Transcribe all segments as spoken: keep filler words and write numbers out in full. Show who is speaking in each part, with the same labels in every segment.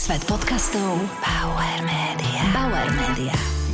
Speaker 1: Svet podcastov Bauer Media. Bauer Media.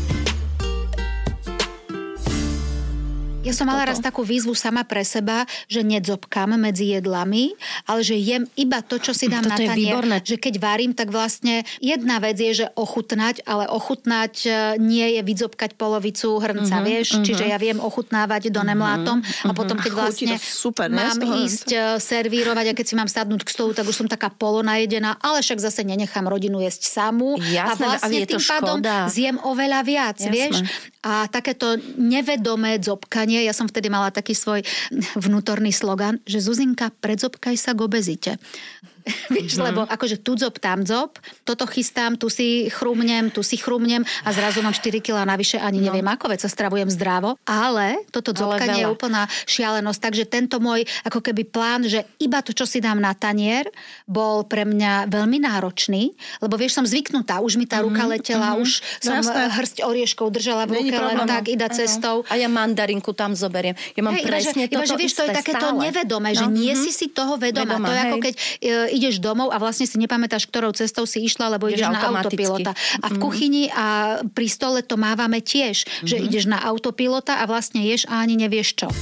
Speaker 2: Ja som mala raz takú výzvu sama pre seba, že nedzobkám medzi jedlami, ale že jem iba to, čo si dám
Speaker 3: Toto
Speaker 2: na tanier.
Speaker 3: Výborné.
Speaker 2: Že keď varím, tak vlastne jedna vec je, že ochutnať, ale ochutnať nie je vydzobkať polovicu hrnca, uh-huh, vieš? Uh-huh. Čiže ja viem ochutnávať do nemlátom uh-huh, a potom, keď vlastne
Speaker 4: super,
Speaker 2: mám ísť servírovať a keď si mám sadnúť k stolu, tak už som taká polonajedená, ale však zase nenechám rodinu jesť samú.
Speaker 3: Jasné,
Speaker 2: a vlastne
Speaker 3: je to
Speaker 2: tým pádom
Speaker 3: škoda.
Speaker 2: zjem oveľa viac,
Speaker 3: Jasné.
Speaker 2: vieš? A takéto nevedomé dzobkanie, ja som vtedy mala taký svoj vnútorný slogan, že Zuzinka, predzobkaj sa k obezite. Vieš, mm-hmm. lebo akože tu dzob, tam dzob, toto chystám, tu si chrumnem, tu si chrumnem a zrazu mám štyri kilá navyše, ani neviem no. ako, veď sa stravujem zdravo, ale toto dzobkanie je úplná šialenosť, takže tento môj ako keby plán, že iba to, čo si dám na tanier, bol pre mňa veľmi náročný, lebo vieš, som zvyknutá, už mi tá ruka letela, mm-hmm. už som no, hrst orieškov držala v ruke, len tak ida cestou.
Speaker 3: A ja mandarinku tam zoberiem. Ja mám
Speaker 2: hej,
Speaker 3: presne
Speaker 2: iba, že, iba, že
Speaker 3: toto
Speaker 2: vieš, to je takéto
Speaker 3: stále.
Speaker 2: nevedomé, že no. nie si si toho vedomá.
Speaker 3: Vedomá,
Speaker 2: to je
Speaker 3: hej.
Speaker 2: ako keď e, ideš domov a vlastne si nepamätáš, ktorou cestou si išla, lebo ideš, ideš na autopilota. A v kuchyni a pri stole to mávame tiež, mm-hmm. že ideš na autopilota a vlastne ješ a ani nevieš čo.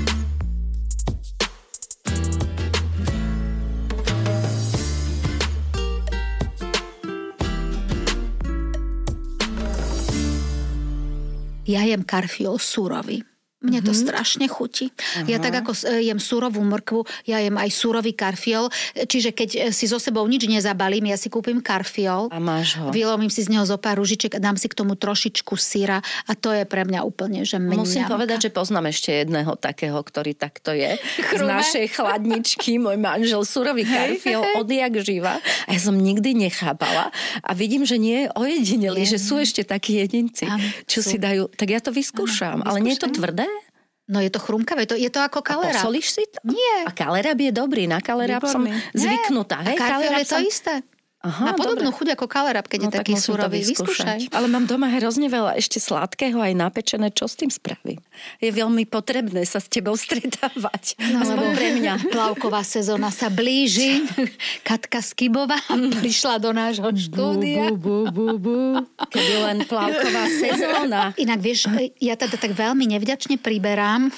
Speaker 2: Ja jem karfiol surový. Mne to mm-hmm. strašne chutí. Aha. Ja tak ako jem surovú mrkvu, ja jem aj surový karfiol. Čiže keď si so sebou nič nezabalím, ja si kúpim karfiol.
Speaker 3: A máš ho.
Speaker 2: Vylomím si z neho zo pár ružiček a dám si k tomu trošičku syra a to je pre mňa úplne, že mňamka.
Speaker 3: Musím povedať, že poznám ešte jedného takého, ktorý takto je. Z našej chladničky, môj manžel, surový karfiol, odjak živa. A ja som nikdy nechápala. A vidím, že nie je ojedinelý, že sú ešte takí jedinci, Am, čo sú. si dajú. Tak ja to vyskúšam. Am, ale nie je to tvrdé?
Speaker 2: No je to chrumkavé, to, je to ako kalerab.
Speaker 3: A posolíš si to?
Speaker 2: Nie.
Speaker 3: A kalerab je dobrý, na kalerab som zvyknutá.
Speaker 2: Hej, a karfiol je to
Speaker 3: som...
Speaker 2: isté.
Speaker 3: Aha,
Speaker 2: má podobnú chuť ako kalerab, keď
Speaker 3: no,
Speaker 2: je taký surový. Vyskúšaj.
Speaker 3: Ale mám doma hrozne veľa ešte sladkého, aj napečené. Čo s tým spravím? Je veľmi potrebné sa s tebou stretávať.
Speaker 2: No,
Speaker 3: aspoň pre mňa.
Speaker 2: Plavková sezóna sa blíži. Katka Skybová prišla do nášho štúdia.
Speaker 3: Bu, bu, bu, bu. Kedy len plavková sezóna.
Speaker 2: Inak vieš, ja teda tak veľmi nevďačne priberám.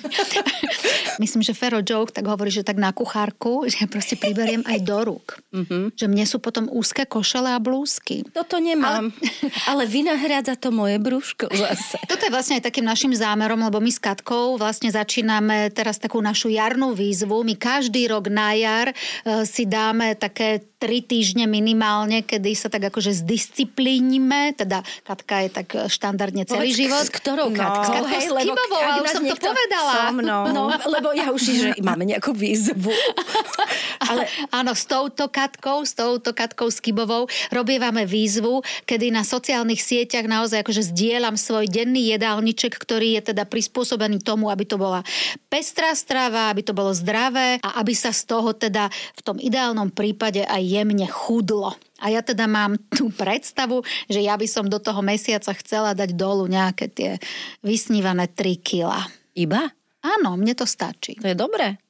Speaker 2: Myslím, že Fero Joke tak hovorí, že tak na kuchárku, že ja proste priberiem aj do rúk. Mm-hmm. Že mne sú potom úzke košele a blúzky.
Speaker 3: Toto nemám. Ale, ale vynahrádza to moje brúško zase.
Speaker 2: Toto je vlastne aj takým našim zámerom, lebo my s Katkou vlastne začíname teraz takú našu jarnú výzvu. My každý rok na jar uh, si dáme také tri týždne minimálne, kedy sa tak akože zdisciplínime. Teda Katka je tak štandardne celý
Speaker 3: Povedz,
Speaker 2: život.
Speaker 3: S ktorou Katkou?
Speaker 2: No. Hej, lebo Skybovou, už som to povedala.
Speaker 3: So mnou. No, lebo ja už že máme nejakú výzvu.
Speaker 2: Ale... Áno, s touto Katkou, s touto Katkou Skybovou robievame výzvu, kedy na sociálnych sieťach naozaj akože zdieľam svoj denný jedálniček, ktorý je teda prispôsobený tomu, aby to bola pestrá strava, aby to bolo zdravé a aby sa z toho teda v tom ideálnom prípade aj jemne chudlo. A ja teda mám tú predstavu, že ja by som do toho mesiaca chcela dať dolu nejaké tie vysnívané tri kilá.
Speaker 3: Iba?
Speaker 2: Áno, mne to stačí.
Speaker 3: To je dobré.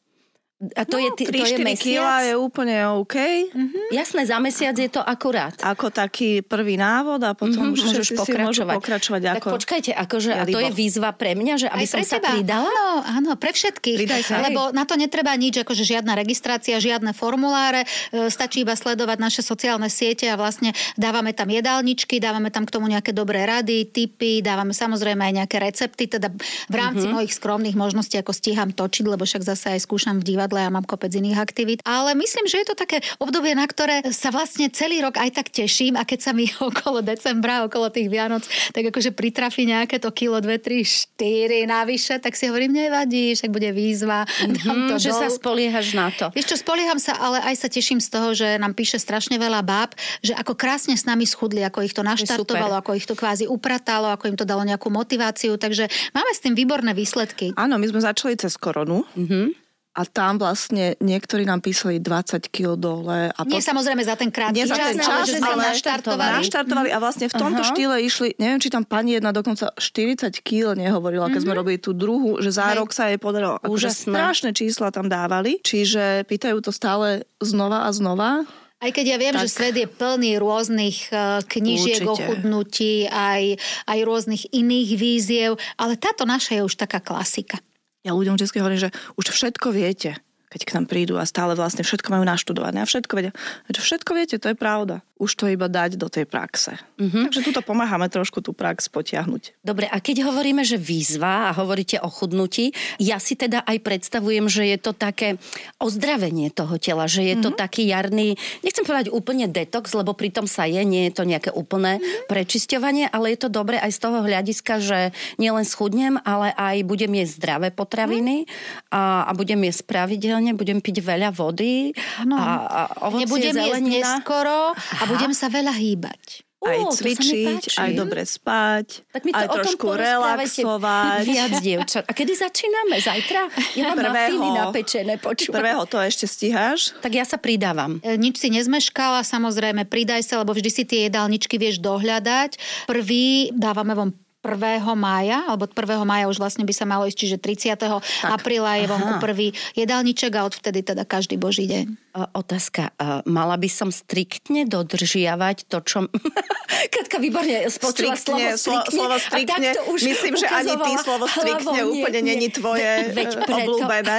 Speaker 3: A to
Speaker 4: no,
Speaker 3: je, to je mesiac?
Speaker 4: tri kilá je úplne OK.
Speaker 3: Mm-hmm. Jasné, za mesiac je to akurát.
Speaker 4: Ako taký prvý návod a potom mm-hmm,
Speaker 3: môžeš pokračovať.
Speaker 4: pokračovať
Speaker 3: tak
Speaker 4: ako...
Speaker 3: počkajte, akože, a to je výzva pre mňa, že aby
Speaker 2: aj
Speaker 3: som sa teba. pridala?
Speaker 2: Áno, áno, pre všetkých.
Speaker 4: Pridaj sa.
Speaker 2: Lebo na to netreba nič, akože žiadna registrácia, žiadne formuláre, stačí iba sledovať naše sociálne siete a vlastne dávame tam jedálničky, dávame tam k tomu nejaké dobré rady, tipy, dávame samozrejme aj nejaké recepty, teda v rámci mm-hmm. mojich skromných možností, ako stíham točiť, lebo však zase aj skúšam v divadle a mám kopec iných aktivít. Ale myslím, že je to také obdobie, na ktoré sa vlastne celý rok aj tak teším a keď sa mi okolo decembra, okolo tých Vianoc, tak akože pritrafí nejaké to kilo, dve, tri, štyri navyše, tak si hovorím, nevadí, však bude výzva.
Speaker 3: Mm-hmm, že dol. Sa spoliehaš na to.
Speaker 2: Vieš čo, spolieham sa, ale aj sa teším z toho, že nám píše strašne veľa báb, že ako krásne s nami schudli, ako ich to naštartovalo, ako ich to kvázi upratalo, ako im to dalo nejakú motiváciu, takže máme s tým výborné výsledky.
Speaker 4: Áno, my sme začali cez koronu. Mhm. A tam vlastne niektorí nám písali dvadsať kilogramov dole. A
Speaker 2: Nie pot... samozrejme za ten krátky
Speaker 4: čas,
Speaker 2: čas, ale že sa naštartovali.
Speaker 4: Naštartovali a vlastne v tomto uh-huh. štýle išli, neviem, či tam pani jedna dokonca štyridsať kilogramov nehovorila, keď uh-huh. sme robili tú druhú, že za Hej. rok sa jej podarilo. Akože strašné čísla tam dávali, čiže pýtajú to stále znova a znova.
Speaker 2: Aj keď ja viem, tak... že svet je plný rôznych uh, knížiek o chudnutí, aj, aj rôznych iných víziev, ale táto naša je už taká klasika.
Speaker 4: Ja ľuďom vždy hovorím, že už všetko viete, keď k nám prídu a stále vlastne všetko majú naštudované a všetko vedia. Že všetko viete, to je pravda. Už to iba dať do tej praxe. Mm-hmm. Takže tuto pomáhame trošku tú prax potiahnuť.
Speaker 3: Dobre, a keď hovoríme, že výzva a hovoríte o chudnutí, ja si teda aj predstavujem, že je to také ozdravenie toho tela, že je to mm-hmm. taký jarný, nechcem povedať úplne detox, lebo pritom sa je, nie je to nejaké úplné mm-hmm. prečisťovanie, ale je to dobre aj z toho hľadiska, že nielen schudnem, ale aj budem jesť zdravé potraviny mm-hmm. a, a budem jesť pravidelne, budem piť veľa vody
Speaker 2: no.
Speaker 3: a, a ovocie,
Speaker 2: nebudem
Speaker 3: zelenina.
Speaker 2: Nebudem jesť neskoro a budem sa veľa hýbať.
Speaker 4: Aj Ó, cvičiť, aj dobre spať,
Speaker 3: tak mi to
Speaker 4: aj trošku relaxovať.
Speaker 3: Viac, dievčat. A kedy začíname? Zajtra? Ja mám mafíny napečené, počúvam.
Speaker 4: Prvého to ešte stíhaš?
Speaker 3: Tak ja sa pridávam.
Speaker 2: E, nič si nezmeškala, samozrejme, pridaj sa, lebo vždy si tie jedálničky vieš dohľadať. Prvý dávame vám prvého mája, alebo prvého mája už vlastne by sa malo ísť, čiže tridsiateho apríla je vonku prvý jedálniček a odvtedy teda každý boží deň.
Speaker 3: Otázka. Mala by som striktne dodržiavať to, čo... Katka výborne spočula slovo striktne.
Speaker 4: Slovo striktne. Myslím, že ani ty slovo striktne hlavou, úplne nie, není tvoje Ve, obľúbené.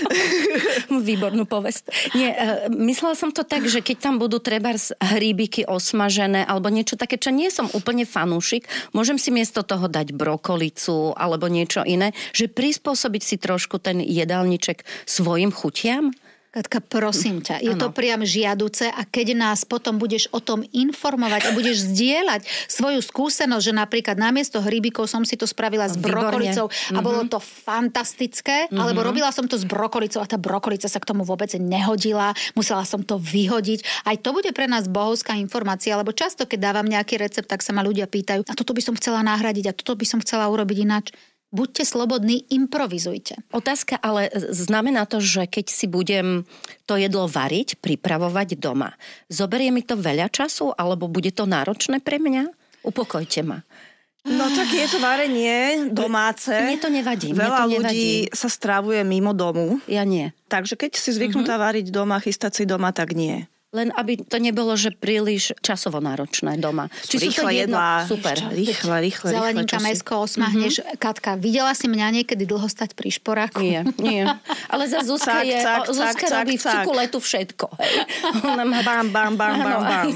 Speaker 3: Výbornú povesť. Nie, myslela som to tak, že keď tam budú trebárs hríbiky osmažené alebo niečo také, čo nie som úplne fanúšik, môžem si miesto toho dať brokolicu alebo niečo iné, že prispôsobiť si trošku ten jedálniček svojim chutiam?
Speaker 2: Katka, prosím ťa, je ano. To priam žiaduce a keď nás potom budeš o tom informovať a budeš zdieľať svoju skúsenosť, že napríklad namiesto hríbikov som si to spravila s brokolicou a bolo to fantastické, mm-hmm. alebo robila som to s brokolicou a tá brokolica sa k tomu vôbec nehodila, musela som to vyhodiť. Aj to bude pre nás bohovská informácia, lebo často, keď dávam nejaký recept, tak sa ma ľudia pýtajú, a toto by som chcela nahradiť a toto by som chcela urobiť ináč. Buďte slobodní, improvizujte.
Speaker 3: Otázka ale znamená to, že keď si budem to jedlo variť, pripravovať doma, zoberie mi to veľa času, alebo bude to náročné pre mňa? Upokojte ma.
Speaker 4: No tak je to varenie domáce.
Speaker 3: Mne to nevadí.
Speaker 4: Veľa
Speaker 3: to nevadí.
Speaker 4: ľudí sa strávuje mimo domu.
Speaker 3: Ja nie.
Speaker 4: Takže keď si zvyknutá uh-huh. variť doma, chystať si doma, tak nie.
Speaker 3: Len aby to nebolo, že príliš časovo náročné doma. Či sú to jedno?
Speaker 4: Jedlá.
Speaker 3: Super.
Speaker 4: Rýchle, rýchle,
Speaker 2: Zeleninka,
Speaker 4: rýchle.
Speaker 2: mäsko, osmahneš. Mm-hmm. Katka, videla si mňa niekedy dlho stať pri šporáku?
Speaker 3: Nie, nie. Ale za Zuzka je, cak, o, Zuzka cak, robí cak, v cukuletu všetko. Hej. Ona má...
Speaker 4: Bam, bam, bam, bam, bam.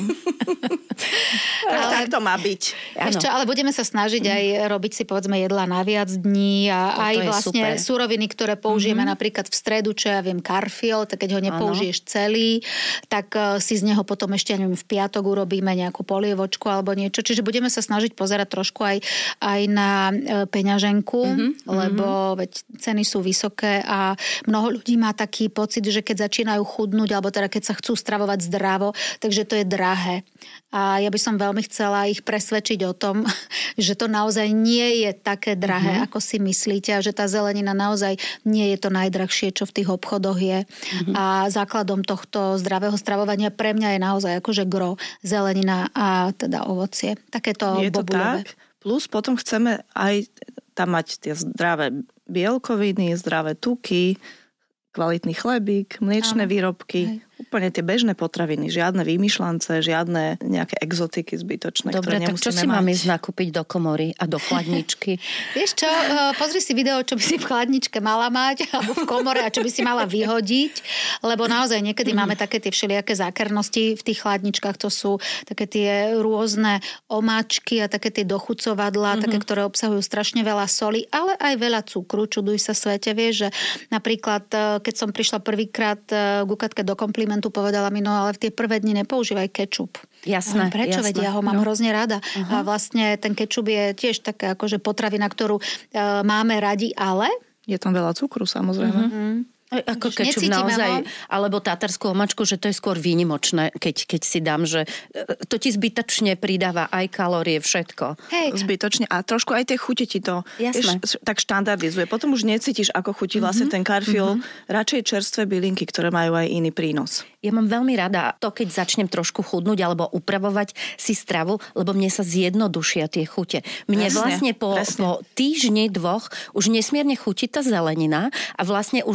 Speaker 4: Tak, ale, tak to má byť.
Speaker 2: Ešte, ale budeme sa snažiť aj robiť si, povedzme, jedla na viac dní a to aj to vlastne super. Suroviny, ktoré použijeme mm-hmm. napríklad v stredu, čo ja viem, karfiol, tak keď ho nepoužiješ ano. celý, tak uh, si z neho potom ešte, neviem, v piatok urobíme nejakú polievočku alebo niečo. Čiže budeme sa snažiť pozerať trošku aj, aj na uh, peňaženku, mm-hmm. lebo veď ceny sú vysoké a mnoho ľudí má taký pocit, že keď začínajú chudnúť, alebo teda keď sa chcú stravovať zdravo, takže to je drahé. A ja by som veľmi chcela ich presvedčiť o tom, že to naozaj nie je také drahé, mm-hmm. ako si myslíte a že tá zelenina naozaj nie je to najdrahšie, čo v tých obchodoch je. Mm-hmm. A základom tohto zdravého stravovania pre mňa je naozaj akože gro, zelenina a teda ovocie. Takéto
Speaker 4: je to
Speaker 2: bobulové.
Speaker 4: Tak? Plus potom chceme aj tam mať tie zdravé bielkoviny, zdravé tuky, kvalitný chlebík, mliečne Áno. výrobky. Hej. Úplne tie bežné potraviny, žiadne vymýšľance, žiadne nejaké exotiky zbytočné,
Speaker 3: Dobre,
Speaker 4: ktoré nemusíme mať.
Speaker 3: Dobre, tak čo si mám ísť nakúpiť do komory a do chladničky?
Speaker 2: Vieš čo, pozri si video, čo by si v chladničke mala mať, alebo v komore a čo by si mala vyhodiť, lebo naozaj niekedy máme také tie všelijaké zákernosti v tých chladničkách, to sú také tie rôzne omáčky a také tie dochucovadlá, mm-hmm. také, ktoré obsahujú strašne veľa soli, ale aj veľa cukru, čuduj sa svete, vieš, že napríklad, keď som prišla prvýkrát ku Katke do komplimentu, tu povedala mi, no ale v tie prvé dni nepoužívaj kečup.
Speaker 3: Jasné,
Speaker 2: Prečo?
Speaker 3: jasné.
Speaker 2: Veď ja ho mám
Speaker 3: no.
Speaker 2: hrozne rada. Uh-huh. A vlastne ten kečup je tiež taká akože potravina, ktorú e, máme radi, ale...
Speaker 4: Je tam veľa cukru, samozrejme.
Speaker 2: Uh-huh.
Speaker 3: Ako kečup naozaj, ho? Alebo tatarskú omačku, že to je skôr výnimočné, keď, keď si dám, že to ti zbytočne pridáva aj kalórie, všetko.
Speaker 2: Hej.
Speaker 4: Zbytočne a trošku aj tie chute ti to vieš, tak štandardizuje. Potom už necítiš, ako chutí mm-hmm. vlastne ten karfiol. Mm-hmm. Radšej čerstvé bylinky, ktoré majú aj iný prínos.
Speaker 3: Ja mám veľmi rada to, keď začnem trošku chudnúť alebo upravovať si stravu, lebo mne sa zjednodušia tie chute. Mne presne, vlastne po, po týždni, dvoch už nesmierne chutí tá zelenina a vlastne už to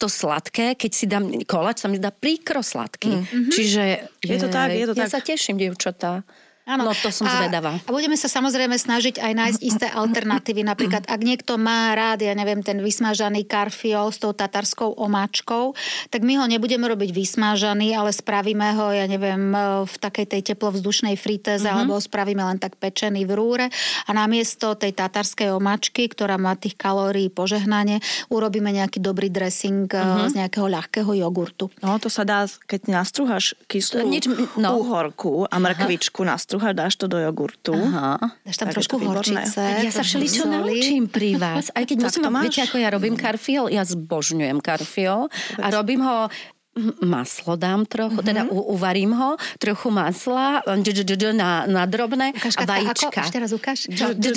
Speaker 3: to sladké, keď si dám koláč, sa mi dá príkro sladký. Mm-hmm. Čiže
Speaker 4: je to tak, je to
Speaker 3: ja
Speaker 4: tak.
Speaker 3: sa teším, dievčatá.
Speaker 2: Áno.
Speaker 3: No to som
Speaker 2: a,
Speaker 3: zvedavá.
Speaker 2: A budeme sa samozrejme snažiť aj nájsť isté alternatívy. Napríklad, ak niekto má rád, ja neviem, ten vysmažaný karfiol s tou tatarskou omáčkou, tak my ho nebudeme robiť vysmažaný, ale spravíme ho, ja neviem, v takej tej teplovzdušnej fritéze, mm-hmm. alebo ho spravíme len tak pečený v rúre a namiesto tej tatarskej omáčky, ktorá má tých kalórií požehnanie, urobíme nejaký dobrý dressing mm-hmm. z nejakého ľahkého jogurtu.
Speaker 4: No, to sa dá, keď nastruháš kyslú
Speaker 3: Nič, no.
Speaker 4: úhorku a mrkvičku nastruháš, dáš to do jogurtu.
Speaker 3: Aha.
Speaker 2: Dáš tam trošku horčice.
Speaker 3: Ja sa všeličo naučím pri vás. Aj keď musím, viete, ako ja robím karfiol, ja zbožňujem karfiol a robím ho maslo dám trochu, mm-hmm. teda u, uvarím ho, trochu masla, na, na drobné
Speaker 2: ukáž,
Speaker 3: a vajíčka.
Speaker 2: Ešte raz ukáž.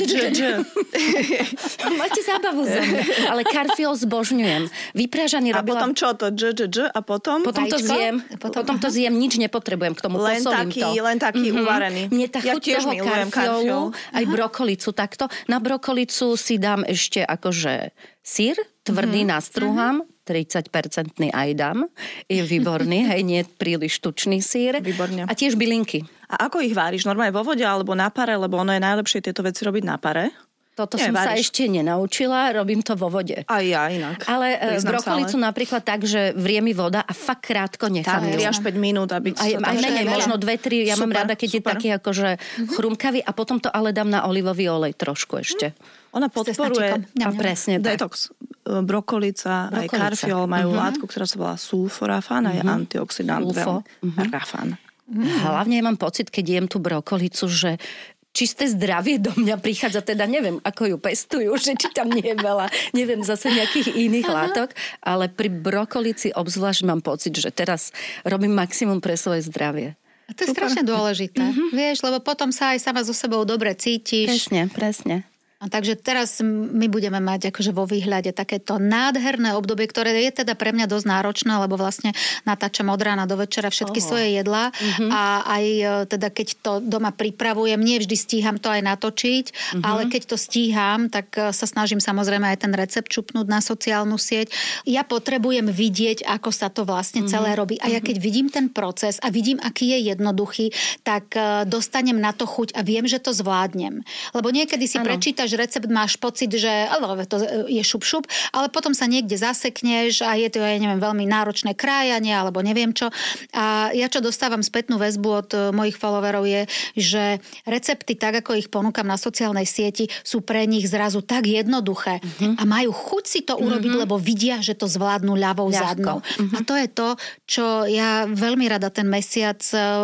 Speaker 3: Máte zábavu zo mňa. Ale karfiol zbožňujem. Vypražaný
Speaker 4: a
Speaker 3: robila...
Speaker 4: potom čo to? Dž, dž, dž, a potom?
Speaker 3: Potom to zjem. Potom, potom to zjem, nič nepotrebujem k tomu.
Speaker 4: Len
Speaker 3: posolím
Speaker 4: taký,
Speaker 3: to.
Speaker 4: len taký mm-hmm. uvarený.
Speaker 3: Mne tá
Speaker 4: ja
Speaker 3: chuť toho karfiolu, aj brokolicu takto. Na brokolicu si dám ešte akože syr, tvrdý mm-hmm. nastruhám, tridsať percent aj dám. Je výborný, hej, nie príliš tučný sír.
Speaker 4: Výborne.
Speaker 3: A tiež bylinky.
Speaker 4: A ako ich váriš? Normálne vo vode alebo na pare? Lebo ono je najlepšie tieto veci robiť na pare.
Speaker 3: Toto
Speaker 4: nie,
Speaker 3: som
Speaker 4: váriš.
Speaker 3: sa ešte nenaučila, robím to vo vode.
Speaker 4: Aj ja inak.
Speaker 3: Ale
Speaker 4: Priznám
Speaker 3: brokolicu
Speaker 4: ale...
Speaker 3: napríklad tak, že vrie mi voda a fakt krátko nechám.
Speaker 4: Tak, tri až päť minút, aby...
Speaker 3: Aj, aj menej, možno dve tri, ja
Speaker 4: super,
Speaker 3: mám rada, keď super. Je taký akože mm-hmm. chrumkavý a potom to ale dám na olivový olej trošku ešte.
Speaker 4: Ona podporuje
Speaker 3: a presne
Speaker 4: detox. Brokolica, brokolica, aj karfiol majú uh-huh. látku, ktorá sa volá sulforafán a je uh-huh. antioxidant.
Speaker 3: Sulfo.
Speaker 4: Uh-huh. Rafán.
Speaker 3: Uh-huh. Hlavne ja mám pocit, keď jem tú brokolicu, že čisté zdravie do mňa prichádza, teda neviem, ako ju pestujú, že či tam nie je veľa, neviem, zase nejakých iných Aha. látok, ale pri brokolici obzvlášť mám pocit, že teraz robím maximum pre svoje zdravie.
Speaker 2: A to je Super. Strašne dôležité, uh-huh. vieš, lebo potom sa aj sama so sebou dobre cítiš.
Speaker 3: Presne, presne.
Speaker 2: A takže teraz my budeme mať akože vo výhľade takéto nádherné obdobie, ktoré je teda pre mňa dosť náročné, lebo vlastne natáčam od rána do večera všetky oh. svoje jedlá mm-hmm. a aj teda keď to doma pripravujem, nie vždy stíham to aj natočiť, mm-hmm. ale keď to stíham, tak sa snažím samozrejme aj ten recept čupnúť na sociálnu sieť. Ja potrebujem vidieť, ako sa to vlastne mm-hmm. celé robí. A ja keď vidím ten proces a vidím, aký je jednoduchý, tak dostanem na to chuť a viem, že to zvládnem. Lebo niekedy si ano. Prečítaš recept, máš pocit, že to je šup šup, ale potom sa niekde zasekneš a je to, ja neviem, veľmi náročné krájanie alebo neviem čo. A ja čo dostávam spätnú väzbu od mojich followerov je, že recepty, tak ako ich ponúkam na sociálnej sieti, sú pre nich zrazu tak jednoduché mm-hmm. a majú chuť si to urobiť, mm-hmm. lebo vidia, že to zvládnu ľavou Ľahko. Zadnou. Mm-hmm. A to je to, čo ja veľmi rada ten mesiac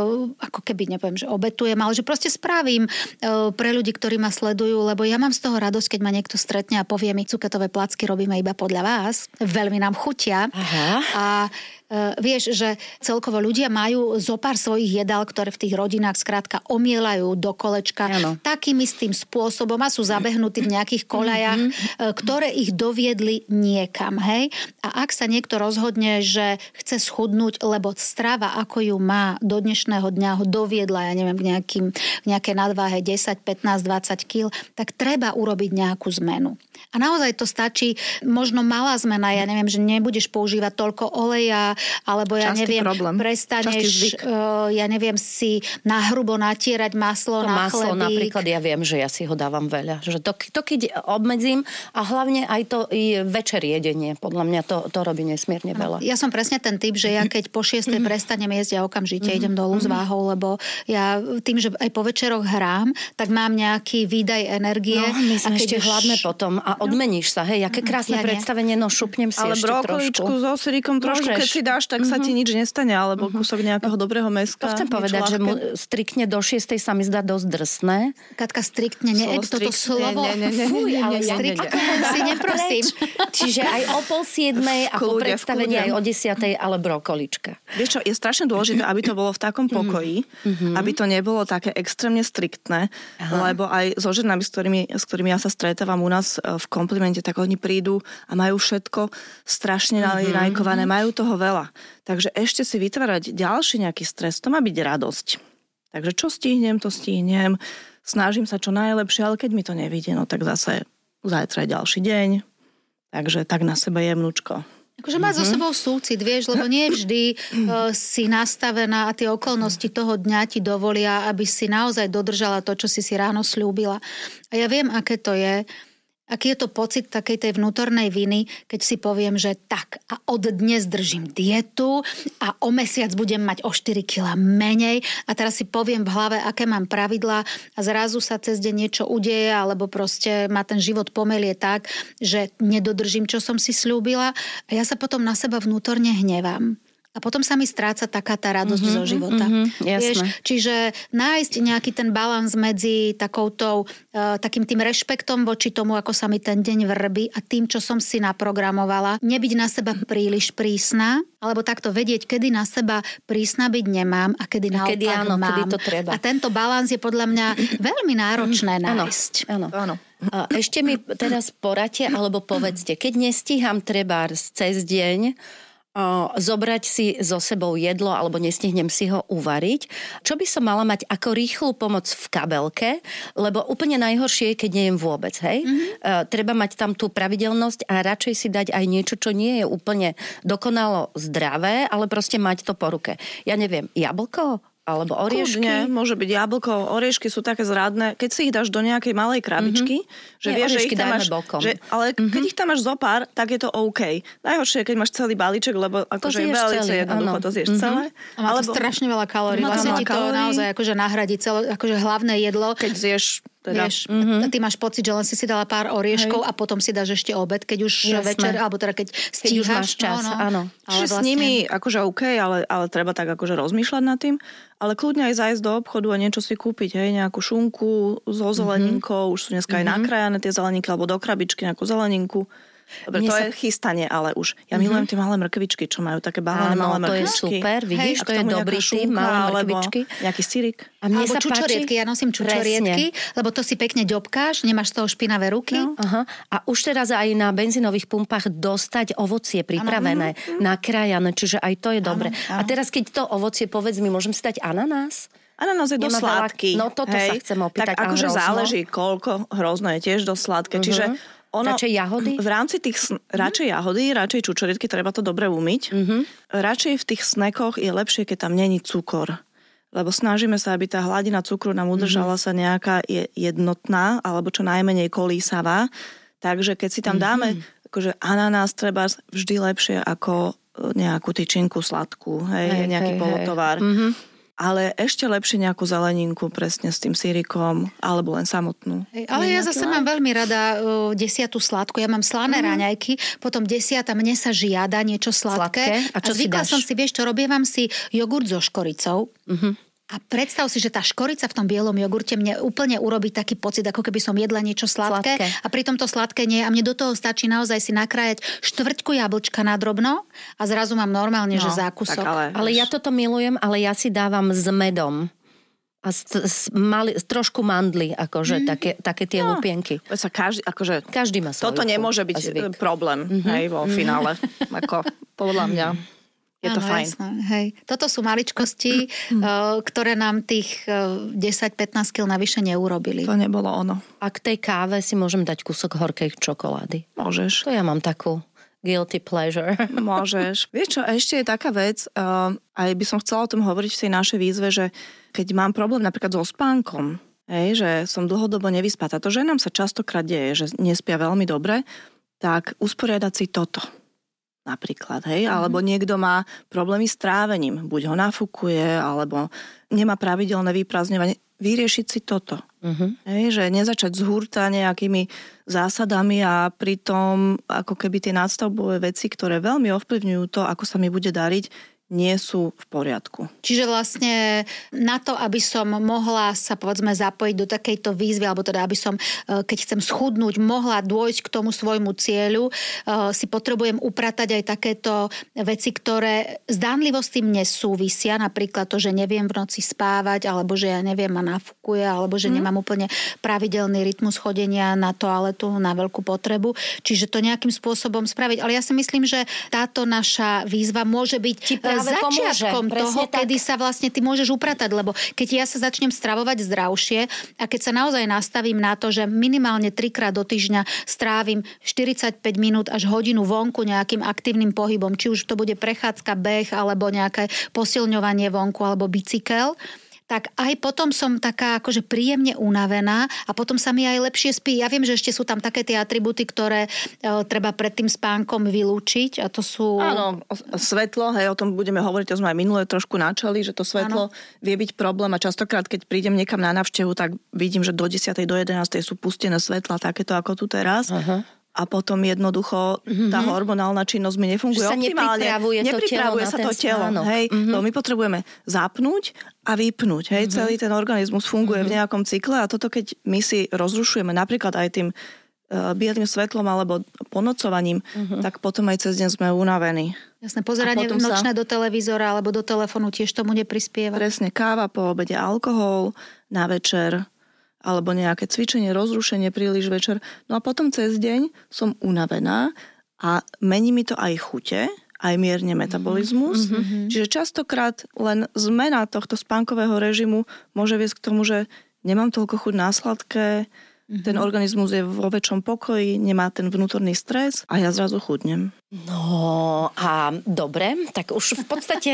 Speaker 2: ako keby, neviem, že obetujem, ale že proste spravím pre ľudí, ktorí ma sledujú, lebo ja mám z toho radosť, keď ma niekto stretne a povie mi, cuketové placky robíme iba podľa vás. Veľmi nám chutia. Aha. A uh, vieš, že celkovo ľudia majú zopár svojich jedál, ktoré v tých rodinách skrátka omielajú do kolečka ano. Takým istým spôsobom a sú zabehnutí v nejakých koľajach, mm-hmm. uh, ktoré ich doviedli niekam. Hej? A ak sa niekto rozhodne, že chce schudnúť, lebo strava, ako ju má do dnešného dňa, ho doviedla, ja neviem, k nejakým, nejaké nadváhe desať, pätnásť, dvadsať kíl, tak treba urobiť nejakú zmenu. A naozaj to stačí, možno malá zmena, ja neviem, že nebudeš používať toľko oleja, alebo ja
Speaker 4: Častý
Speaker 2: neviem,
Speaker 4: problém.
Speaker 2: prestaneš, uh, ja neviem, si nahrubo natierať maslo
Speaker 3: to
Speaker 2: na
Speaker 3: maslo
Speaker 2: chlebík.
Speaker 3: Napríklad ja viem, že ja si ho dávam veľa. Že to, to keď obmedzím a hlavne aj to i večer jedenie, podľa mňa to, to robí nesmierne veľa.
Speaker 2: Ja som presne ten typ, že ja keď po šiestej prestanem jesť, ja okamžite idem dolu s váhou, lebo ja tým, že aj po večeroch hrám, tak mám nejaký výdaj energie.
Speaker 3: No, my sme ešte už... hladné potom a odmeníš sa, hej, aké krásne ja predstavenie, no šupnem si
Speaker 4: ale
Speaker 3: ešte trošku.
Speaker 4: Ale brokoličku so syríkom trošku, keď si dáš, tak sa ti nič nestane, alebo kúsok nejakého dobrého mäska.
Speaker 3: To chcem povedať, ľahké. Že mu striktne do šiestej sa mi zdá dosť drsné.
Speaker 2: Katka, striktne, nie, toto slovo,
Speaker 4: nie, nie, nie,
Speaker 2: fuj,
Speaker 4: nie,
Speaker 2: ale
Speaker 4: nie, nie,
Speaker 2: striktne si neprosím.
Speaker 3: Čiže aj o pol siedmej a po predstavení aj o desiatej, ale brokolička.
Speaker 4: Vieš čo, je strašne dôležité, aby to bolo v takom pokoji, aby to nebolo také extrémne striktné, lebo aj so ženami, s ktorými, s ktorými ja sa stretávam u nás v komplimente, tak oni prídu a majú všetko strašne nalajkované, majú toho veľa. Takže ešte si vytvárať ďalší nejaký stres, to má byť radosť. Takže čo stihnem, to stihnem. Snažím sa čo najlepšie, ale keď mi to nevidie, no tak zase zajtra je ďalší deň. Takže tak na sebe jemnúčko.
Speaker 2: Akože mať mm-hmm. so sebou súcit, vieš, lebo nie vždy uh, si nastavená a tie okolnosti toho dňa ti dovolia, aby si naozaj dodržala to, čo si si ráno sľúbila. A ja viem, aké to je. Aký je to pocit takej tej vnútornej viny, keď si poviem, že tak a od dnes držím dietu a o mesiac budem mať o štyri kilá menej a teraz si poviem v hlave, aké mám pravidlá a zrazu sa cez deň niečo udeje alebo proste ma ten život pomelie tak, že nedodržím, čo som si sľúbila a ja sa potom na seba vnútorne hnevám. A potom sa mi stráca taká tá radosť mm-hmm, zo života.
Speaker 3: Mm-hmm,
Speaker 2: Vieš, čiže nájsť nejaký ten balans medzi takoutou, uh, takým tým rešpektom voči tomu, ako sa mi ten deň vrbí a tým, čo som si naprogramovala. Nebyť na seba príliš prísna, alebo takto vedieť, kedy na seba prísna byť nemám a kedy naopak
Speaker 3: kedy áno,
Speaker 2: mám.
Speaker 3: Kedy to treba.
Speaker 2: A tento balans je podľa mňa veľmi náročné nájsť.
Speaker 3: Áno, áno. Ešte mi teraz poradte, alebo povedzte, keď nestíham trebárs cez deň, zobrať si so sebou jedlo alebo nestihnem si ho uvariť. Čo by som mala mať ako rýchlu pomoc v kabelke, lebo úplne najhoršie je, keď nejem vôbec, hej? Mm-hmm. Uh, treba mať tam tú pravidelnosť a radšej si dať aj niečo, čo nie je úplne dokonalo zdravé, ale proste mať to po ruke. Ja neviem, jablko? Alebo oriešky?
Speaker 4: Kľudne, môže byť jablko, oriešky sú také zradné. Keď si ich dáš do nejakej malej krabičky, mm-hmm. že
Speaker 3: Nie,
Speaker 4: vieš, že ich tam máš, že, ale mm-hmm. keď ich tam máš zopár, tak je to OK. Najhoršie je, keď máš celý balíček, lebo akože je veľmi jednoducho, to zješ mm-hmm. celé.
Speaker 2: A má to alebo, strašne veľa kalórií. Vlastne ti to kalórií. Naozaj akože nahradí celé, akože hlavné jedlo.
Speaker 4: Keď zješ teda.
Speaker 2: Vieš, mm-hmm. ty máš pocit, že len si si dala pár orieškov Hej. a potom si dáš ešte obed, keď už Jasné. večer, alebo teda keď stíhaš. Keď už máš
Speaker 3: čas, no, no. áno.
Speaker 4: Čiže vlastne... s nimi akože OK, ale, ale treba tak akože rozmýšľať nad tým. Ale kľudne aj zájsť do obchodu a niečo si kúpiť, hej, nejakú šunku so zeleninkou, mm-hmm. už sú dneska mm-hmm. aj nakrájané tie zeleninky, alebo do krabičky nejakú zeleninku. Dobre, Mne to sa... je chystanie, ale už. Ja milujem mm-hmm. tie malé mrkvičky, čo majú také balené malé mrkvičky.
Speaker 3: To je super, vidíš, to je dobrý tým, malé mrkvičky.
Speaker 4: Nejaký syrik.
Speaker 3: A mne
Speaker 2: alebo
Speaker 3: sa
Speaker 2: čučoriedky,
Speaker 3: páči...
Speaker 2: ja nosím čučoriedky, lebo to si pekne ďobkáš, nemáš z toho špinavé ruky.
Speaker 3: No. Aha. A už teraz aj na benzínových pumpách dostať ovocie pripravené, ano. nakrájané, čiže aj to je dobre. A teraz, keď to ovocie, povedz mi, môžem si dať ananás?
Speaker 4: Ananás je dosť sladký.
Speaker 3: No toto
Speaker 4: hej.
Speaker 3: sa chcem opýtať.
Speaker 4: Tak akože záleží, koľko hrozno je tiež dosť sladké. Uh-huh. Čiže ono,
Speaker 3: radšej jahody?
Speaker 4: V rámci tých, radšej jahody, radšej čučoriedky, treba to dobre umyť. Uh-huh. Radšej v tých snekoch je lepšie, keď tam není cukor. Lebo snažíme sa, aby tá hladina cukru nám udržala uh-huh. sa nejaká jednotná, alebo čo najmenej kolísavá. Takže keď si tam dáme uh-huh. akože ananás, treba vždy lepšie ako nejakú tyčinku sladkú, hej, hej nejaký hej, polotovar. Hej. Uh-huh. Ale ešte lepšie nejakú zeleninku presne s tým syrikom, alebo len samotnú.
Speaker 2: Hej, ale ja zase mám veľmi rada uh, desiatu sladku. Ja mám slané mm. raňajky, potom desiata, mne sa žiada niečo sladké. sladké. A čo a zvykla si dáš? Som si, vieš čo, robievam si jogurt so škoricou. Mm-hmm. A predstav si, že tá škorica v tom bielom jogurte mne úplne urobí taký pocit, ako keby som jedla niečo sladké, sladké. A pritom to sladké nie. A mne do toho stačí naozaj si nakrájať štvrťku jablčka na drobno a zrazu mám normálne, no, že zákusok.
Speaker 3: Ale, ale ja toto milujem, ale ja si dávam s medom. A st- s mali, trošku mandly, akože mm. také, také tie no. lupienky.
Speaker 4: Sa každý, akože,
Speaker 3: každý má svoju.
Speaker 4: Toto nemôže byť problém mm-hmm. hej, vo finále. Ako, podľa mňa. Je to ano, fajn. Jasné,
Speaker 2: hej. Toto sú maličkosti, uh, ktoré nám tých uh, desať pätnásť kil navyše neurobili.
Speaker 4: To nebolo ono.
Speaker 3: A k tej káve si môžem dať kúsok horkej čokolády.
Speaker 4: Môžeš.
Speaker 3: To ja mám takú guilty pleasure.
Speaker 4: Môžeš. Vieš čo, ešte je taká vec, uh, aj by som chcela o tom hovoriť v tej našej výzve, že keď mám problém napríklad so spánkom, hej, že som dlhodobo nevyspatá, to ženám sa častokrát deje, že nespia veľmi dobre, tak usporiadať si toto. Napríklad, hej, mm-hmm. alebo niekto má problémy s trávením, buď ho nafúkuje, alebo nemá pravidelné vyprázdňovanie, vyriešiť si toto. Mm-hmm. Hej, že nezačať z hurta nejakými zásadami a pritom ako keby tie nadstavbové veci, ktoré veľmi ovplyvňujú to, ako sa mi bude dariť, nie sú v poriadku.
Speaker 2: Čiže vlastne na to, aby som mohla sa povedzme zapojiť do takejto výzvy, alebo teda aby som, keď chcem schudnúť, mohla dôjsť k tomu svojmu cieľu, si potrebujem upratať aj takéto veci, ktoré zdánlivo s tým nesúvisia, napríklad to, že neviem v noci spávať, alebo že ja neviem, ma nafúkuje, alebo že mm. nemám úplne pravidelný rytmus chodenia na toaletu, na veľkú potrebu. Čiže to nejakým spôsobom spraviť. Ale ja si myslím, že táto naša výzva môže byť začiatkom toho,
Speaker 3: tak.
Speaker 2: kedy sa vlastne ty môžeš upratať, lebo keď ja sa začnem stravovať zdravšie a keď sa naozaj nastavím na to, že minimálne trikrát do týždňa strávim štyridsaťpäť minút až hodinu vonku nejakým aktívnym pohybom, či už to bude prechádzka, beh alebo nejaké posilňovanie vonku alebo bicykel, tak aj potom som taká akože príjemne unavená a potom sa mi aj lepšie spí. Ja viem, že ešte sú tam také tie atributy, ktoré e, treba pred tým spánkom vylúčiť a to sú...
Speaker 4: Áno, svetlo, hej, o tom budeme hovoriť, to sme aj minulé trošku načali, že to svetlo áno. vie byť problém a častokrát, keď prídem niekam na návštevu, tak vidím, že do desiatej do jedenástej sú pustené svetla, takéto ako tu teraz. Aha. A potom jednoducho mm-hmm. tá hormonálna činnosť mi nefunguje
Speaker 3: že sa
Speaker 4: optimálne.
Speaker 3: Nepripravuje,
Speaker 4: nepripravuje
Speaker 3: to
Speaker 4: sa
Speaker 3: telo
Speaker 4: to telo. Hej,
Speaker 3: mm-hmm.
Speaker 4: to my potrebujeme zapnúť a vypnúť. Hej, mm-hmm. celý ten organizmus funguje mm-hmm. v nejakom cykle a toto keď my si rozrušujeme napríklad aj tým uh, bielým svetlom alebo ponocovaním, mm-hmm. tak potom aj cez deň sme unavení.
Speaker 2: Jasné, pozeranie nočné sa... do televízora alebo do telefónu tiež tomu neprispieva.
Speaker 4: Presne, káva po obede, alkohol na večer alebo nejaké cvičenie, rozrušenie príliš večer. No a potom cez deň som unavená a mení mi to aj chute, aj mierne metabolizmus. Mm-hmm. Čiže častokrát len zmena tohto spánkového režimu môže viesť k tomu, že nemám toľko chuť na sladké, mm-hmm. ten organizmus je vo väčšom pokoji, nemá ten vnútorný stres a ja zrazu chudnem.
Speaker 3: No a dobre, tak už v podstate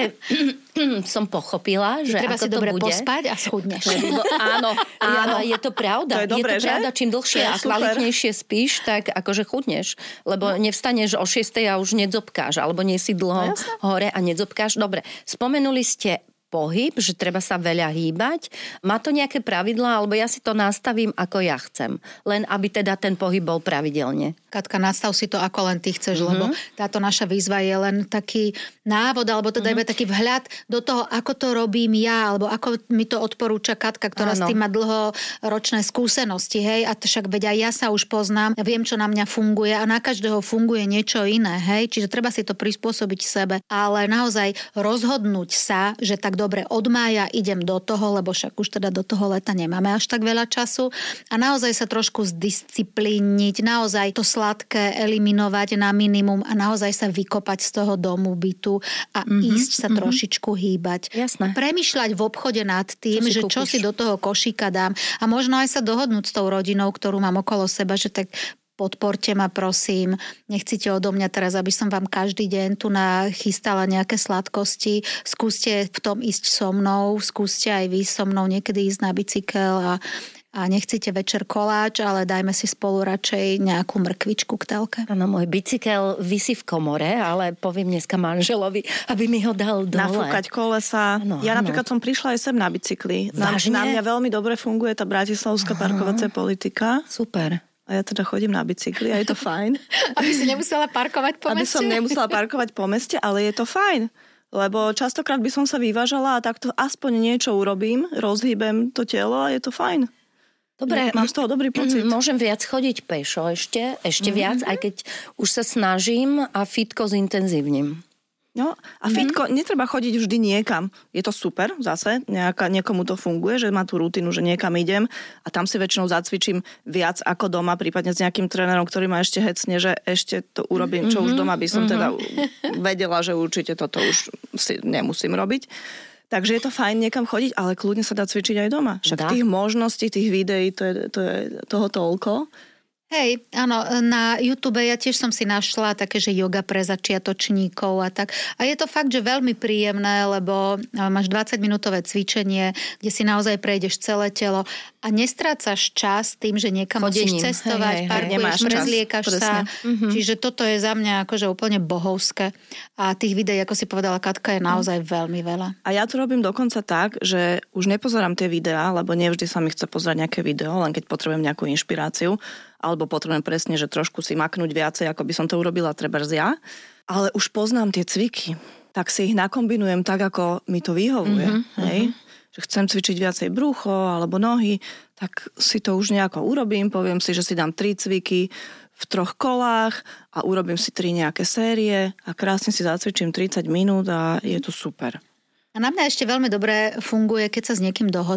Speaker 3: som pochopila, že
Speaker 2: treba
Speaker 3: ako
Speaker 2: si
Speaker 3: to
Speaker 2: dobre
Speaker 3: bude.
Speaker 2: pospať a schudneš.
Speaker 3: Áno, áno, je to pravda.
Speaker 4: To je, dobré,
Speaker 3: je to pravda,
Speaker 4: že?
Speaker 3: Čím dlhšie a kvalitnejšie spíš, tak akože chudneš. Lebo no. nevstaneš o šiestej a už nedzobkáš, alebo nie si dlho no, hore a nedzobkáš. Dobre, spomenuli ste pohyb, že treba sa veľa hýbať. Má to nejaké pravidlá, alebo ja si to nastavím, ako ja chcem. Len aby teda ten pohyb bol pravidelne.
Speaker 2: Katka, nastav si to, ako len ty chceš, mm-hmm. lebo táto naša výzva je len taký návod, alebo teda mm-hmm. iba taký vhľad do toho, ako to robím ja, alebo ako mi to odporúča Katka, ktorá Áno. s tým má dlhoročné skúsenosti, hej, a však veď aj ja sa už poznám, viem, čo na mňa funguje a na každého funguje niečo iné, hej, čiže treba si to prispôsobiť sebe, ale naozaj rozhodnúť sa, že tak dobre, od mája idem do toho, lebo však už teda do toho leta nemáme až tak veľa času a naozaj sa trošku zdisciplíniť, naozaj to sladké eliminovať na minimum a naozaj sa vykopať z toho domu, bytu a mm-hmm, ísť sa mm-hmm. trošičku hýbať.
Speaker 3: Jasné.
Speaker 2: Premýšľať v obchode nad tým, čo že čo si do toho košíka dám a možno aj sa dohodnúť s tou rodinou, ktorú mám okolo seba, že tak podporte ma, prosím. Nechcite odo mňa teraz, aby som vám každý deň tu nachystala nejaké sladkosti. Skúste v tom ísť so mnou, skúste aj vy so mnou niekedy ísť na bicykel a, a nechcete večer koláč, ale dajme si spolu radšej nejakú mrkvičku k telke.
Speaker 3: Áno, môj bicykel visí v komore, ale poviem dneska manželovi, aby mi ho dal dole.
Speaker 4: Nafúkať kolesa. Ano, ja ano. napríklad som prišla aj sem na bicykli. Na, na mňa veľmi dobre funguje tá bratislavská parkovacia politika.
Speaker 3: Super.
Speaker 4: A ja teda chodím na bicykli a je to fajn.
Speaker 2: Aby si nemusela parkovať po
Speaker 4: Aby
Speaker 2: meste?
Speaker 4: Aby som nemusela parkovať po meste, ale je to fajn. Lebo častokrát by som sa vyvážala a takto aspoň niečo urobím, rozhýbem to telo a je to fajn.
Speaker 3: Dobre,
Speaker 4: mám z toho dobrý pocit.
Speaker 3: Môžem viac chodiť pešo ešte, ešte mm-hmm. viac, aj keď už sa snažím a fitko zintenzívnim.
Speaker 4: No a fitko, mm-hmm. netreba chodiť vždy niekam. Je to super zase, nejaká, niekomu to funguje, že má tú rutinu, že niekam idem a tam si väčšinou zacvičím viac ako doma, prípadne s nejakým trénerom, ktorý ma ešte hecne, že ešte to urobím, čo mm-hmm. už doma by som mm-hmm. teda vedela, že určite toto už si nemusím robiť. Takže je to fajn niekam chodiť, ale kľudne sa dá cvičiť aj doma. Však dá. Tých možností, tých videí, to je, to je toho toľko.
Speaker 2: Hej, áno, na YouTube ja tiež som si našla také, že yoga pre začiatočníkov a tak. A je to fakt, že veľmi príjemné, lebo máš dvadsaťminútové cvičenie, kde si naozaj prejdeš celé telo a nestrácaš čas tým, že niekam Chodením. musíš cestovať, hej, hej, parkuješ, prezliekaš čas. sa. Mm-hmm. Čiže toto je za mňa akože úplne bohovské. A tých videí, ako si povedala Katka, je naozaj mm. veľmi veľa.
Speaker 4: A ja to robím dokonca tak, že už nepozerám tie videá, lebo nevždy sa mi chce pozerať nejaké video, len keď potrebujem nejakú inšpiráciu. Alebo potrebujem presne, že trošku si maknúť viacej, ako by som to urobila trebárs ja. Ale už poznám tie cviky, tak si ich nakombinujem tak, ako mi to vyhovuje. Mm-hmm, hej? Mm-hmm. Že chcem cvičiť viacej brucho alebo nohy, tak si to už nejako urobím. Poviem si, že si dám tri cviky v troch kolách a urobím si tri nejaké série a krásne si zacvičím tridsať minút a je to super.
Speaker 2: A na mňa ešte veľmi dobre funguje, keď sa s niekým dohodnem.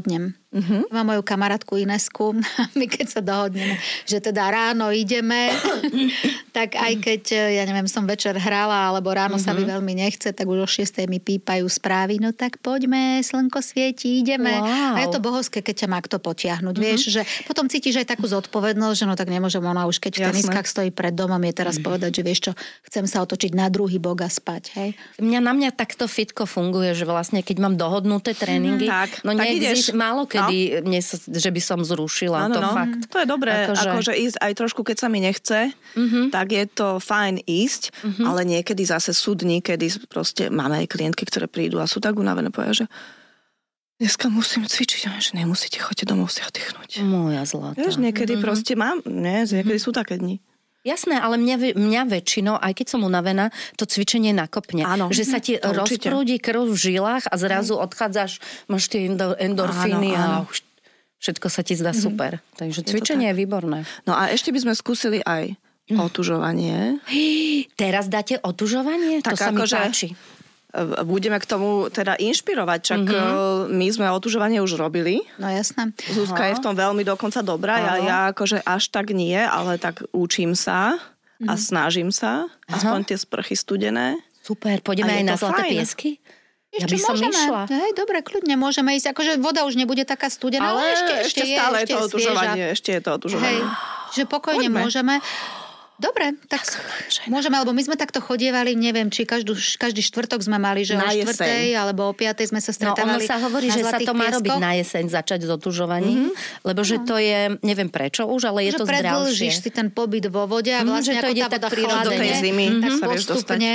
Speaker 2: Uh-huh. Mám moju kamarátku Inesku. My keď sa dohodneme, že teda ráno ideme, tak aj keď, ja neviem, som večer hrala, alebo ráno uh-huh. sa mi veľmi nechce, tak už o šiestej mi pípajú správy. No tak poďme, slnko svieti, ideme.
Speaker 3: Wow.
Speaker 2: A je to bohovské, keď ťa má kto potiahnuť. Uh-huh. Vieš, že potom cítiš aj takú zodpovednosť, že no tak nemôžem, ona už keď v teniskách stojí pred domom, je teraz uh-huh. povedať, že vieš čo, chcem sa otočiť na druhý bok a spať. Hej?
Speaker 3: Mňa, na mňa takto fitko funguje, že vlastne keď mám dohodnuté tréningy,
Speaker 4: uh-huh. tak,
Speaker 3: no
Speaker 4: tak
Speaker 3: neexist, málo kedy No. Mne sa, že by som zrušila,
Speaker 4: no, no,
Speaker 3: to
Speaker 4: no.
Speaker 3: fakt.
Speaker 4: To je dobré,
Speaker 3: akože...
Speaker 4: akože ísť aj trošku, keď sa mi nechce, uh-huh. tak je to fajn ísť, uh-huh. ale niekedy zase sú dni, kedy proste máme aj klientky, ktoré prídu a sú tak unavené, povedia, že dneska musím cvičiť, že nemusíte, choďte domov si oddychnúť.
Speaker 3: Moja zlatá.
Speaker 4: Vieš, niekedy uh-huh. proste mám, nie, niekedy uh-huh. sú také dni.
Speaker 3: Jasné, ale mňa, mňa väčšinou, aj keď som unavená, to cvičenie nakopne.
Speaker 4: Áno.
Speaker 3: Že sa ti rozprúdi krv v žilách a zrazu odchádzaš, máš tie endorfíny a už všetko sa ti zdá mm-hmm. super. Takže cvičenie je, je výborné.
Speaker 4: No a ešte by sme skúsili aj mm. otužovanie.
Speaker 3: Teraz dáte otužovanie?
Speaker 4: Tak
Speaker 3: to sa
Speaker 4: ako
Speaker 3: mi páči.
Speaker 4: Budeme k tomu teda inšpirovať, čak mm-hmm. my sme otužovanie už robili.
Speaker 2: No jasné.
Speaker 4: Zuzka Aha. je v tom veľmi dokonca dobrá, ja, ja akože až tak nie, ale tak učím sa mm-hmm. a snažím sa, Aha. aspoň tie sprchy studené.
Speaker 3: Super, pôjdeme aj na zlaté fajn. Piesky? Ja by som
Speaker 2: môžeme.
Speaker 3: Išla.
Speaker 2: Hej, dobre, kľudne môžeme ísť, akože voda už nebude taká studená, ale, ale ešte, ešte,
Speaker 4: ešte
Speaker 2: je,
Speaker 4: stále
Speaker 2: ešte
Speaker 4: je to otužovanie, ešte je to otužovanie.
Speaker 2: Hej, že pokojne Poďme. môžeme. Dobre, tak môžeme, alebo my sme takto chodievali, neviem, či každú, každý štvrtok sme mali, že na o štvrtej alebo o piatej sme sa stretávali.
Speaker 3: No ono sa hovorí, že sa to má
Speaker 2: pieskoch.
Speaker 3: robiť na jeseň, začať s otužovaním, mm-hmm. lebo že to je, neviem prečo už, ale je
Speaker 2: že
Speaker 3: to zdravšie. Že
Speaker 2: predĺžiš si ten pobyt vo vode a vlastne mm, ako tá voda chladne,
Speaker 4: do tej zimy,
Speaker 2: tak
Speaker 4: mm-hmm.
Speaker 2: postupne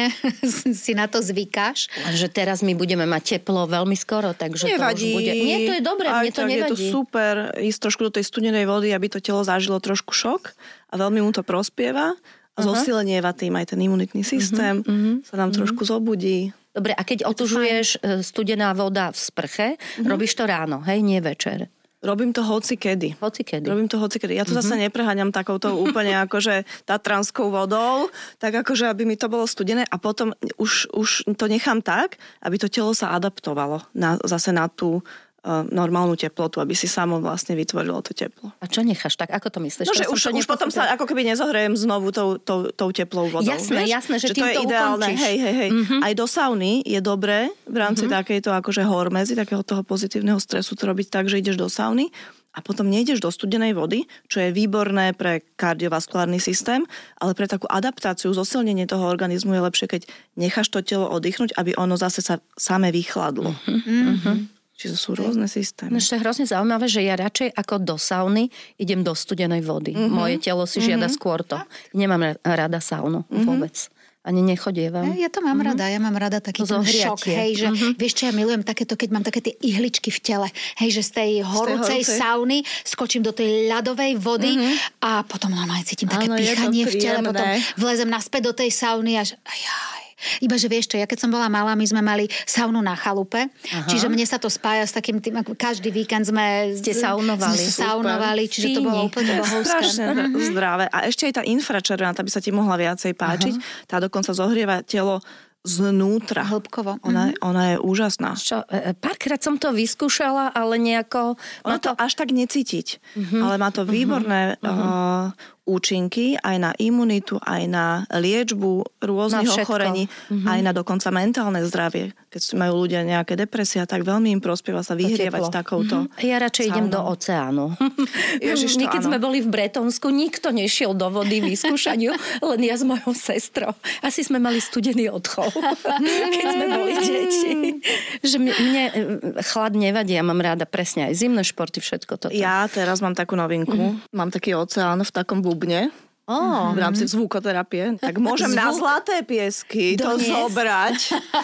Speaker 2: si na to zvykáš.
Speaker 3: A že teraz my budeme mať teplo veľmi skoro, takže
Speaker 4: nevadí.
Speaker 3: To už bude... Nie, to je dobré,
Speaker 4: aj
Speaker 3: mne to nevadí.
Speaker 4: Je to super ísť trošku do tej studenej vody, aby to telo zažilo trošku šok a veľmi mu to prospieva. A zosilenieva tým aj ten imunitný systém, uh-huh, uh-huh, sa nám uh-huh. trošku zobudí.
Speaker 3: Dobre, a keď otužuješ studená voda v sprche, uh-huh. robíš to ráno, hej, nie večer?
Speaker 4: Robím to hoci kedy.
Speaker 3: Hoci kedy.
Speaker 4: Robím to hoci kedy. Ja to uh-huh. zase nepreháňam takouto úplne akože tatranskou vodou, tak akože aby mi to bolo studené a potom už, už to nechám tak, aby to telo sa adaptovalo na, zase na tú normálnu teplotu, aby si samo vlastne vytvorilo to teplo.
Speaker 3: A čo necháš tak? Ako to myslíš?
Speaker 4: No, že už, už potom sa ako keby nezohrejem znovu tou, tou, tou teplou vodou.
Speaker 3: Jasné,
Speaker 4: vieš?
Speaker 3: jasné, že, že
Speaker 4: tým to je
Speaker 3: to
Speaker 4: ideálne.
Speaker 3: ukončíš.
Speaker 4: Hej, hej, hej. Mm-hmm. Aj do sauny je dobré v rámci mm-hmm. takejto akože hormézy, takého toho pozitívneho stresu to robiť tak, že ideš do sauny a potom nejdeš do studenej vody, čo je výborné pre kardiovaskulárny systém, ale pre takú adaptáciu, zosilnenie toho organizmu je lepšie, keď necháš to telo oddychnúť, aby ono zase sa same vychladlo. Mm-hmm. Mm-hmm. Čiže sú rôzne systémy.
Speaker 3: No, to je hrozne zaujímavé, že ja radšej ako do sauny idem do studenej vody. Mm-hmm. Moje telo si žiada mm-hmm. skôr to. Nemám rada saunu mm-hmm. vôbec. Ani nechodievam.
Speaker 2: Ja to mám mm-hmm. rada, ja mám rada taký ten šok, hej, že mm-hmm. vieš čo, ja milujem takéto, keď mám také tie ihličky v tele, hej, že z tej horúcej sauny skočím do tej ľadovej vody mm-hmm. a potom normálne cítim také Áno, pýchanie v tele, potom vlezem naspäť do tej sauny až ajaj. Iba, že vieš čo, ja keď som bola malá, my sme mali saunu na chalupe, Aha. čiže mne sa to spája s takým tým, ako každý víkend sme
Speaker 3: Ste saunovali.
Speaker 2: saunovali, čiže Fíni. To bolo úplne bohovské.
Speaker 4: Strašne mm-hmm. zdravé. A ešte aj tá infračervená, tá by sa ti mohla viacej páčiť. Aha. Tá dokonca zohrieva telo znútra.
Speaker 2: Hĺbkovo.
Speaker 4: Ona,
Speaker 2: mm-hmm.
Speaker 4: ona je úžasná.
Speaker 3: Čo, párkrát som to vyskúšala, ale nejako...
Speaker 4: Ono to až tak necítiť, mm-hmm. ale má to výborné mm-hmm. uh, účinky aj na imunitu, aj na liečbu rôznych ochorení, mm-hmm. aj na dokonca mentálne zdravie. Keď majú ľudia nejaké depresie, tak veľmi im prospieva sa vyhrievať takouto
Speaker 3: mm-hmm. Ja radšej saunou. Idem do oceánu.
Speaker 4: Ježiš,
Speaker 3: My keď áno. sme boli v Bretonsku, nikto nešiel do vody vyskúšaniu, len ja s mojou sestrou. Asi sme mali studený odchov, keď sme boli deti. Že mne chlad nevadí, ja mám ráda presne aj zimné športy, všetko toto.
Speaker 4: Ja teraz mám takú novinku. Mm-hmm. Mám taký oceán v takom bubne. Oh, v rámci zvukoterapie. Tak môžem Zvuk? na zlaté piesky Donies. to zobrať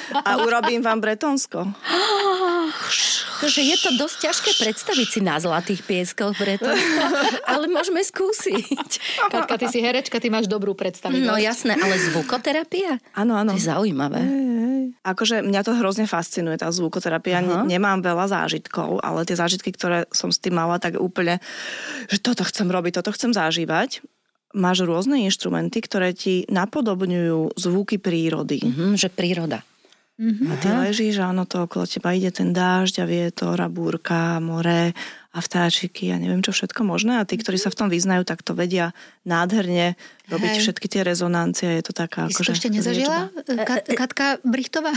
Speaker 4: a urobím vám Bretonsko.
Speaker 3: Takže je to dosť ťažké predstaviť si na zlatých pieskoch Bretonsko, ale môžeme skúsiť.
Speaker 2: Katka, ty si herečka, ty máš dobrú predstavivosť.
Speaker 3: No jasné, ale zvukoterapia?
Speaker 4: Áno, áno.
Speaker 3: To je zaujímavé.
Speaker 4: Hej, hej. Akože mňa to hrozne fascinuje, tá zvukoterapia. Uh-huh. Nemám veľa zážitkov, ale tie zážitky, ktoré som s tým mala, tak úplne, že toto chcem robiť, toto chcem zažívať. Máš rôzne inštrumenty, ktoré ti napodobňujú zvuky prírody.
Speaker 3: Mm-hmm, že príroda.
Speaker 2: Mm-hmm.
Speaker 4: A ty ležíš a ono to okolo teba ide ten dážď a vietor a búrka, more a vtáčiky a neviem čo všetko možné. A tí, ktorí sa v tom vyznajú, tak to vedia nádherne robiť Hej. všetky tie rezonancie. Je to taká
Speaker 2: Ty
Speaker 4: akože...
Speaker 2: si to ešte nezažila? Kat, Katka Brichtová?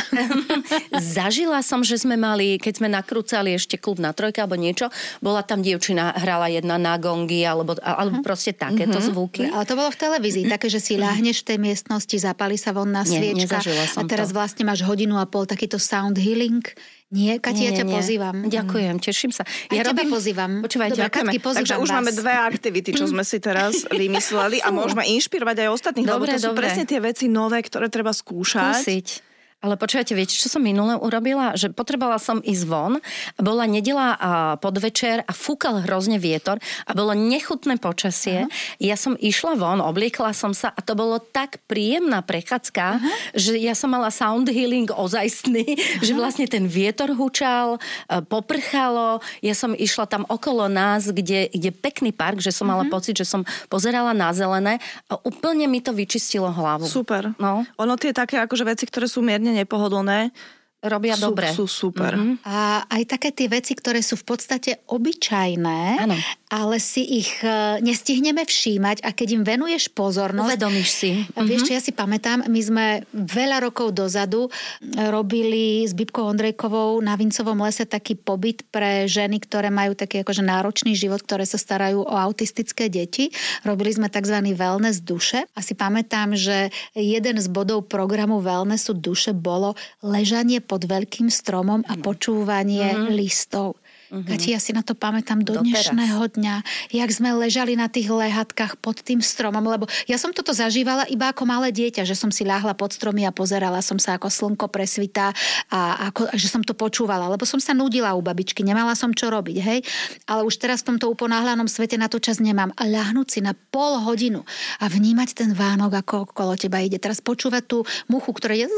Speaker 3: Zažila som, že sme mali, keď sme nakrúcali ešte klub na trojke alebo niečo, bola tam dievčina, hrala jedna na gongy alebo, alebo proste takéto mm-hmm. zvuky.
Speaker 2: Ale to bolo v televízii, také, že si ľahneš v tej miestnosti, zapali sa von na sviečka.
Speaker 3: Nie, a
Speaker 2: teraz
Speaker 3: to.
Speaker 2: vlastne máš hodinu a pol takýto sound healing. Nie, Kati, ja ťa nie. pozývam.
Speaker 3: Ďakujem, teším sa.
Speaker 2: Ja
Speaker 3: ja
Speaker 2: teba robím... pozývam.
Speaker 3: Počúvajte,
Speaker 2: Dobre, Katky, pozývam
Speaker 4: Takže už
Speaker 2: vás.
Speaker 4: máme dve aktivity, čo sme si teraz vymysleli a môžeme inšpirovať aj ostatných,
Speaker 3: dobre,
Speaker 4: lebo to sú
Speaker 3: dobre.
Speaker 4: presne tie veci nové, ktoré treba skúšať.
Speaker 3: Skúsiť. Ale počúvajte, viete, čo som minule urobila? Že potrebovala som ísť von, bola nedela podvečer a fúkal hrozne vietor a bolo nechutné počasie. Uh-huh. Ja som išla von, obliekla som sa a to bolo tak príjemná prechádzka, uh-huh. že ja som mala sound healing ozajstný, uh-huh. že vlastne ten vietor hučal, poprchalo, ja som išla tam okolo nás, kde, kde pekný park, že som uh-huh. mala pocit, že som pozerala na zelené a úplne mi to vyčistilo hlavu.
Speaker 4: Super.
Speaker 3: No.
Speaker 4: Ono tie také akože veci, ktoré sú mierne nepohodlné,
Speaker 3: robia
Speaker 4: sú,
Speaker 3: dobre.
Speaker 4: Sú super.
Speaker 3: Mm-hmm.
Speaker 2: A aj také tie veci, ktoré sú v podstate obyčajné,
Speaker 3: ano.
Speaker 2: ale si ich nestihneme všímať a keď im venuješ pozornosť...
Speaker 3: Uvedomíš si.
Speaker 2: A vieš, čo ja si pamätám, my sme veľa rokov dozadu robili s Bibkou Ondrejkovou na Vincovom lese taký pobyt pre ženy, ktoré majú taký akože náročný život, ktoré sa starajú o autistické deti. Robili sme tzv. Wellness duše. A si pamätám, že jeden z bodov programu Wellnessu duše bolo ležanie pod veľkým stromom a počúvanie mm-hmm. listov. Uh-huh. Kati, ja si na to pamätám do
Speaker 3: Doteraz.
Speaker 2: dnešného dňa, jak sme ležali na tých lehatkách pod tým stromom, lebo ja som toto zažívala iba ako malé dieťa, že som si ľahla pod stromy a pozerala som sa, ako slnko presvitá a ako, že som to počúvala, lebo som sa nudila u babičky, nemala som čo robiť, hej, ale už teraz v tomto uponáhľanom svete na to čas nemám a ľahnúť si na pol hodinu a vnímať ten Vánok, ako okolo teba ide, teraz počúvať tú muchu, ktorá je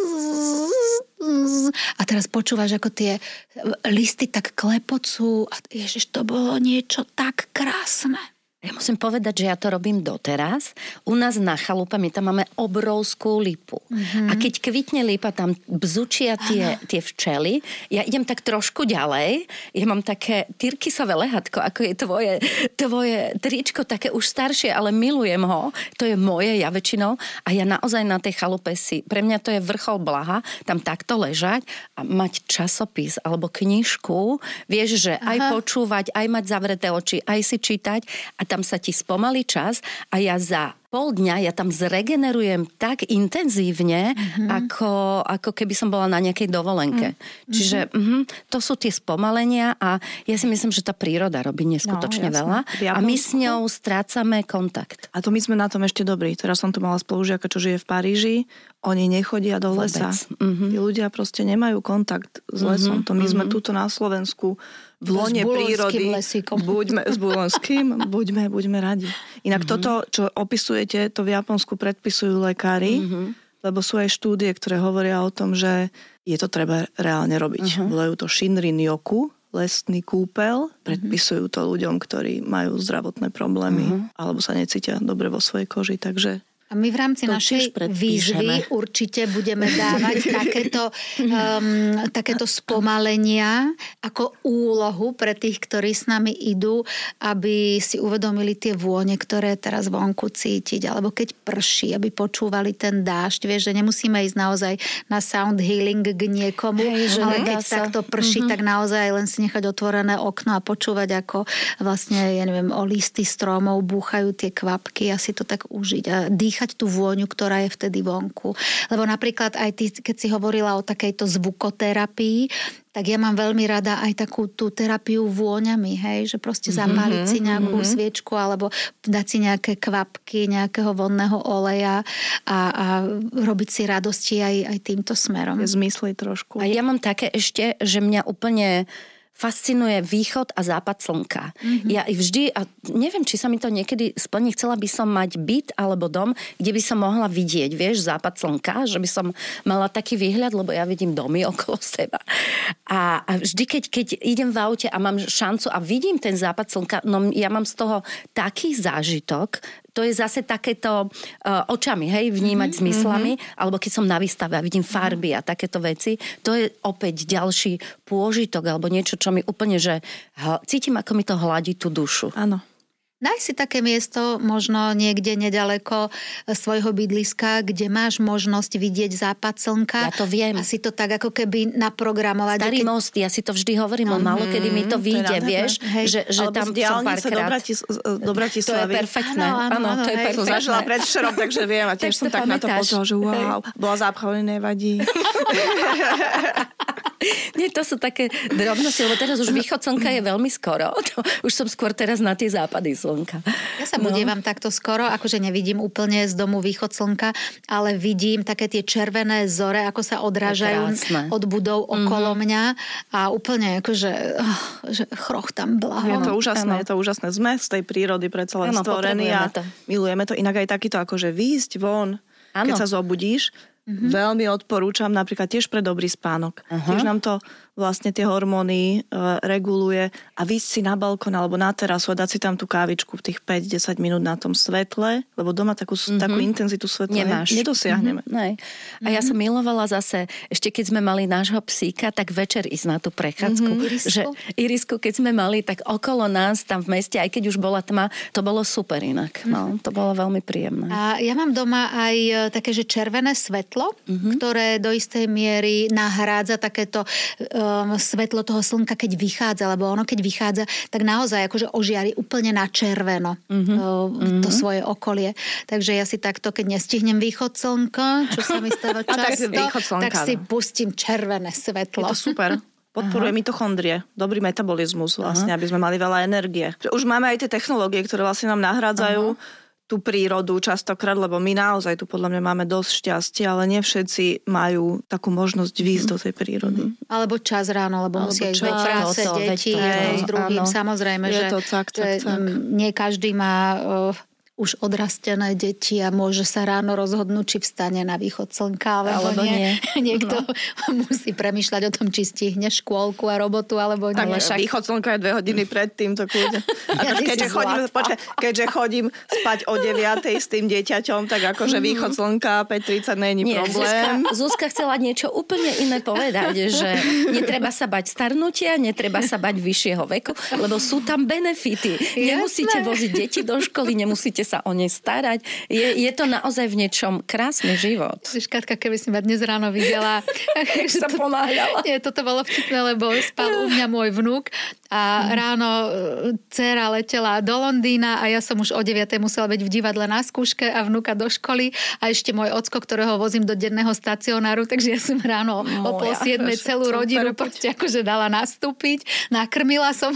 Speaker 2: a teraz počúvaš, ako tie listy tak klepocú a ježiš, to bolo niečo tak krásne.
Speaker 3: Ja musím povedať, že ja to robím doteraz. U nás na chalupe my tam máme obrovskú lipu. Mm-hmm. A keď kvitne lipa, tam bzučia tie, tie včely. Ja idem tak trošku ďalej. Ja mám také tyrkysové lehatko, ako je tvoje, tvoje tričko, také už staršie, ale milujem ho. To je moje, ja väčšinou. A ja naozaj na tej chalupe si, pre mňa to je vrchol blaha, tam takto ležať a mať časopis alebo knižku. Vieš, že aj Aha. počúvať, aj mať zavreté oči, aj si čítať a tam sa ti spomalí čas a ja za pol dňa ja tam zregenerujem tak intenzívne, mm-hmm. ako, ako keby som bola na nejakej dovolenke. Mm-hmm. Čiže mm, to sú tie spomalenia a ja si myslím, že tá príroda robí neskutočne no, veľa a my s ňou strácame kontakt.
Speaker 4: A to my sme na tom ešte dobrí. Teraz som tu mala spolužiaka, čo žije v Paríži. Oni nechodia do Vôbec. lesa. Mm-hmm. Tí ľudia proste nemajú kontakt s lesom. Mm-hmm. To my sme mm-hmm. tuto na Slovensku v lone prírody. Buďme s bulonským, buďme, buďme radi. Inak mm-hmm. toto, čo opisujete, to v Japonsku predpisujú lekári, mm-hmm. lebo sú aj štúdie, ktoré hovoria o tom, že je to treba reálne robiť. Mm-hmm. Volajú to Shinrin-yoku, lesný kúpel. Predpisujú to ľuďom, ktorí majú zdravotné problémy mm-hmm. alebo sa necítia dobre vo svojej koži, takže...
Speaker 2: A my v rámci to našej výzvy určite budeme dávať takéto, um, takéto spomalenia ako úlohu pre tých, ktorí s nami idú, aby si uvedomili tie vône, ktoré teraz vonku cítiť. Alebo keď prší, aby počúvali ten dážď. Vieš, že nemusíme ísť naozaj na sound healing k niekomu, Hej, ale keď sa... takto prší, mm-hmm. tak naozaj len si nechať otvorené okno a počúvať, ako vlastne, ja neviem, o listy stromov búchajú tie kvapky a si to tak užiť a dýchať tú vôňu, ktorá je vtedy vonku. Lebo napríklad aj ty, keď si hovorila o takejto zvukoterapii, tak ja mám veľmi rada aj takú tú terapiu vôňami, hej, že proste zapáliť mm-hmm, si nejakú mm-hmm. sviečku alebo dať si nejaké kvapky, nejakého vonného oleja a, a robiť si radosti aj, aj týmto smerom.
Speaker 4: Zmysli trošku.
Speaker 3: A ja mám také ešte, že mňa úplne fascinuje východ a západ slnka. Mm-hmm. Ja vždy, a neviem, či sa mi to niekedy splní, chcela by som mať byt alebo dom, kde by som mohla vidieť, vieš, západ slnka, že by som mala taký výhľad, lebo ja vidím domy okolo seba. A, a vždy, keď, keď idem v aute a mám šancu a vidím ten západ slnka, no ja mám z toho taký zážitok, to je zase takéto uh, očami, hej, vnímať mm-hmm. zmyslami, alebo keď som na výstave a vidím farby a takéto veci, to je opäť ďalší pôžitok, alebo niečo, čo mi úplne, že hl- cítim, ako mi to hladí tú dušu.
Speaker 4: Áno.
Speaker 2: Nájsť si také miesto, možno niekde nedaleko svojho bydliska, kde máš možnosť vidieť západ slnka.
Speaker 3: Ja to viem.
Speaker 2: A si to tak ako keby naprogramovať.
Speaker 3: Starý
Speaker 2: keď...
Speaker 3: most, ja si to vždy hovorím, on málo kedy mi to vyjde, vieš, že, že tam som párkrát.
Speaker 4: do, Bratis- do Bratislavy.
Speaker 3: To je perfektné.
Speaker 2: Áno, áno, áno,
Speaker 3: to je
Speaker 2: hej,
Speaker 3: perfektné.
Speaker 4: To zažila predvčerom, takže viem a tiež som tak na to pozrela, že wow, bola zápcha, nevadí.
Speaker 3: Nie, to sú také drobnosti, lebo teraz už východ slnka je veľmi skoro. To, už som skôr teraz na tie západy slnka.
Speaker 2: Ja sa budievam no. takto skoro, akože nevidím úplne z domu východ slnka, ale vidím také tie červené zore, ako sa odrážajú od budov okolo mm-hmm. mňa a úplne akože oh, že chroch tam blaho.
Speaker 4: Je to úžasné, ano. je to úžasné. Sme z tej prírody predsa len stvorení a to. milujeme to. Inak aj takýto akože výjsť von, ano. keď sa zobudíš, mm-hmm. veľmi odporúčam napríklad tiež pre dobrý spánok. Uh-huh. Tiež nám to vlastne tie hormóny e, reguluje a výjsť si na balkón alebo na terasu a dať si tam tú kávičku v tých päť až desať minút na tom svetle, lebo doma takú, uh-huh. takú intenzitu svetla Nemáš. nedosiahneme.
Speaker 3: Uh-huh. A ja som milovala zase, ešte keď sme mali nášho psíka, tak večer ísť na tú prechádzku. Uh-huh. Irisku? Že, Irisku, keď sme mali, tak okolo nás tam v meste, aj keď už bola tma, to bolo super inak. No, to bolo veľmi príjemné.
Speaker 2: A ja mám doma aj také, že červené svetlo, uh-huh. ktoré do istej miery nahrádza takéto um, svetlo toho slnka, keď vychádza, lebo ono keď vychádza, tak naozaj akože ožiari úplne na červeno uh-huh. um, to uh-huh. svoje okolie. Takže ja si takto, keď nestihnem východ slnka, čo sa mi stáva často, tak, tak si pustím červené svetlo.
Speaker 4: Je to super. Podporuje Aha. mitochondrie, dobrý metabolizmus vlastne, Aha. aby sme mali veľa energie. Už máme aj tie technológie, ktoré vlastne nám nahrádzajú Aha. tú prírodu častokrát, lebo my naozaj tu podľa mňa máme dosť šťastia, ale nie všetci majú takú možnosť výjsť mm. do tej prírody.
Speaker 2: Alebo čas ráno, lebo
Speaker 4: Alebo
Speaker 2: musia ísť
Speaker 4: čas,
Speaker 2: do práce,
Speaker 3: to,
Speaker 2: deti,
Speaker 3: to,
Speaker 2: jedno s druhým.
Speaker 3: áno.
Speaker 2: Samozrejme,
Speaker 4: je
Speaker 2: že,
Speaker 4: to tak, tak,
Speaker 2: že
Speaker 4: tak.
Speaker 2: nie každý má uh, už odrastené deti a môže sa ráno rozhodnúť, či vstane na východ slnka, alebo, alebo nie. nie. Niekto no. musí premýšľať o tom, či stihne škôlku a robotu, alebo
Speaker 4: tak,
Speaker 2: nie.
Speaker 4: Tak východ slnka je dve hodiny predtým, to kľudne. Ja keďže, chodím, počkaj, keďže chodím spať o deviatej s tým dieťaťom, tak akože východ slnka päť tridsať není nie, problém.
Speaker 3: Zuzka, Zuzka chcela niečo úplne iné povedať, že netreba sa bať starnutia, netreba sa bať vyššieho veku, lebo sú tam benefity. Nemusíte voziť deti do školy, nemusíte sa o ne starať. Je, je to naozaj v niečom krásny život.
Speaker 2: Katka, keby si ma dnes ráno videla.
Speaker 3: sa ponáhľala.
Speaker 2: Nie, toto bolo vtipné, lebo spal u mňa môj vnúk a ráno dcéra letela do Londýna a ja som už o deviatej musela byť v divadle na skúške a vnúka do školy a ešte môj ocko, ktorého vozím do denného stacionáru, takže ja som ráno no, o pol ja, siedmej celú rodinu proste akože dala nastúpiť, nakrmila som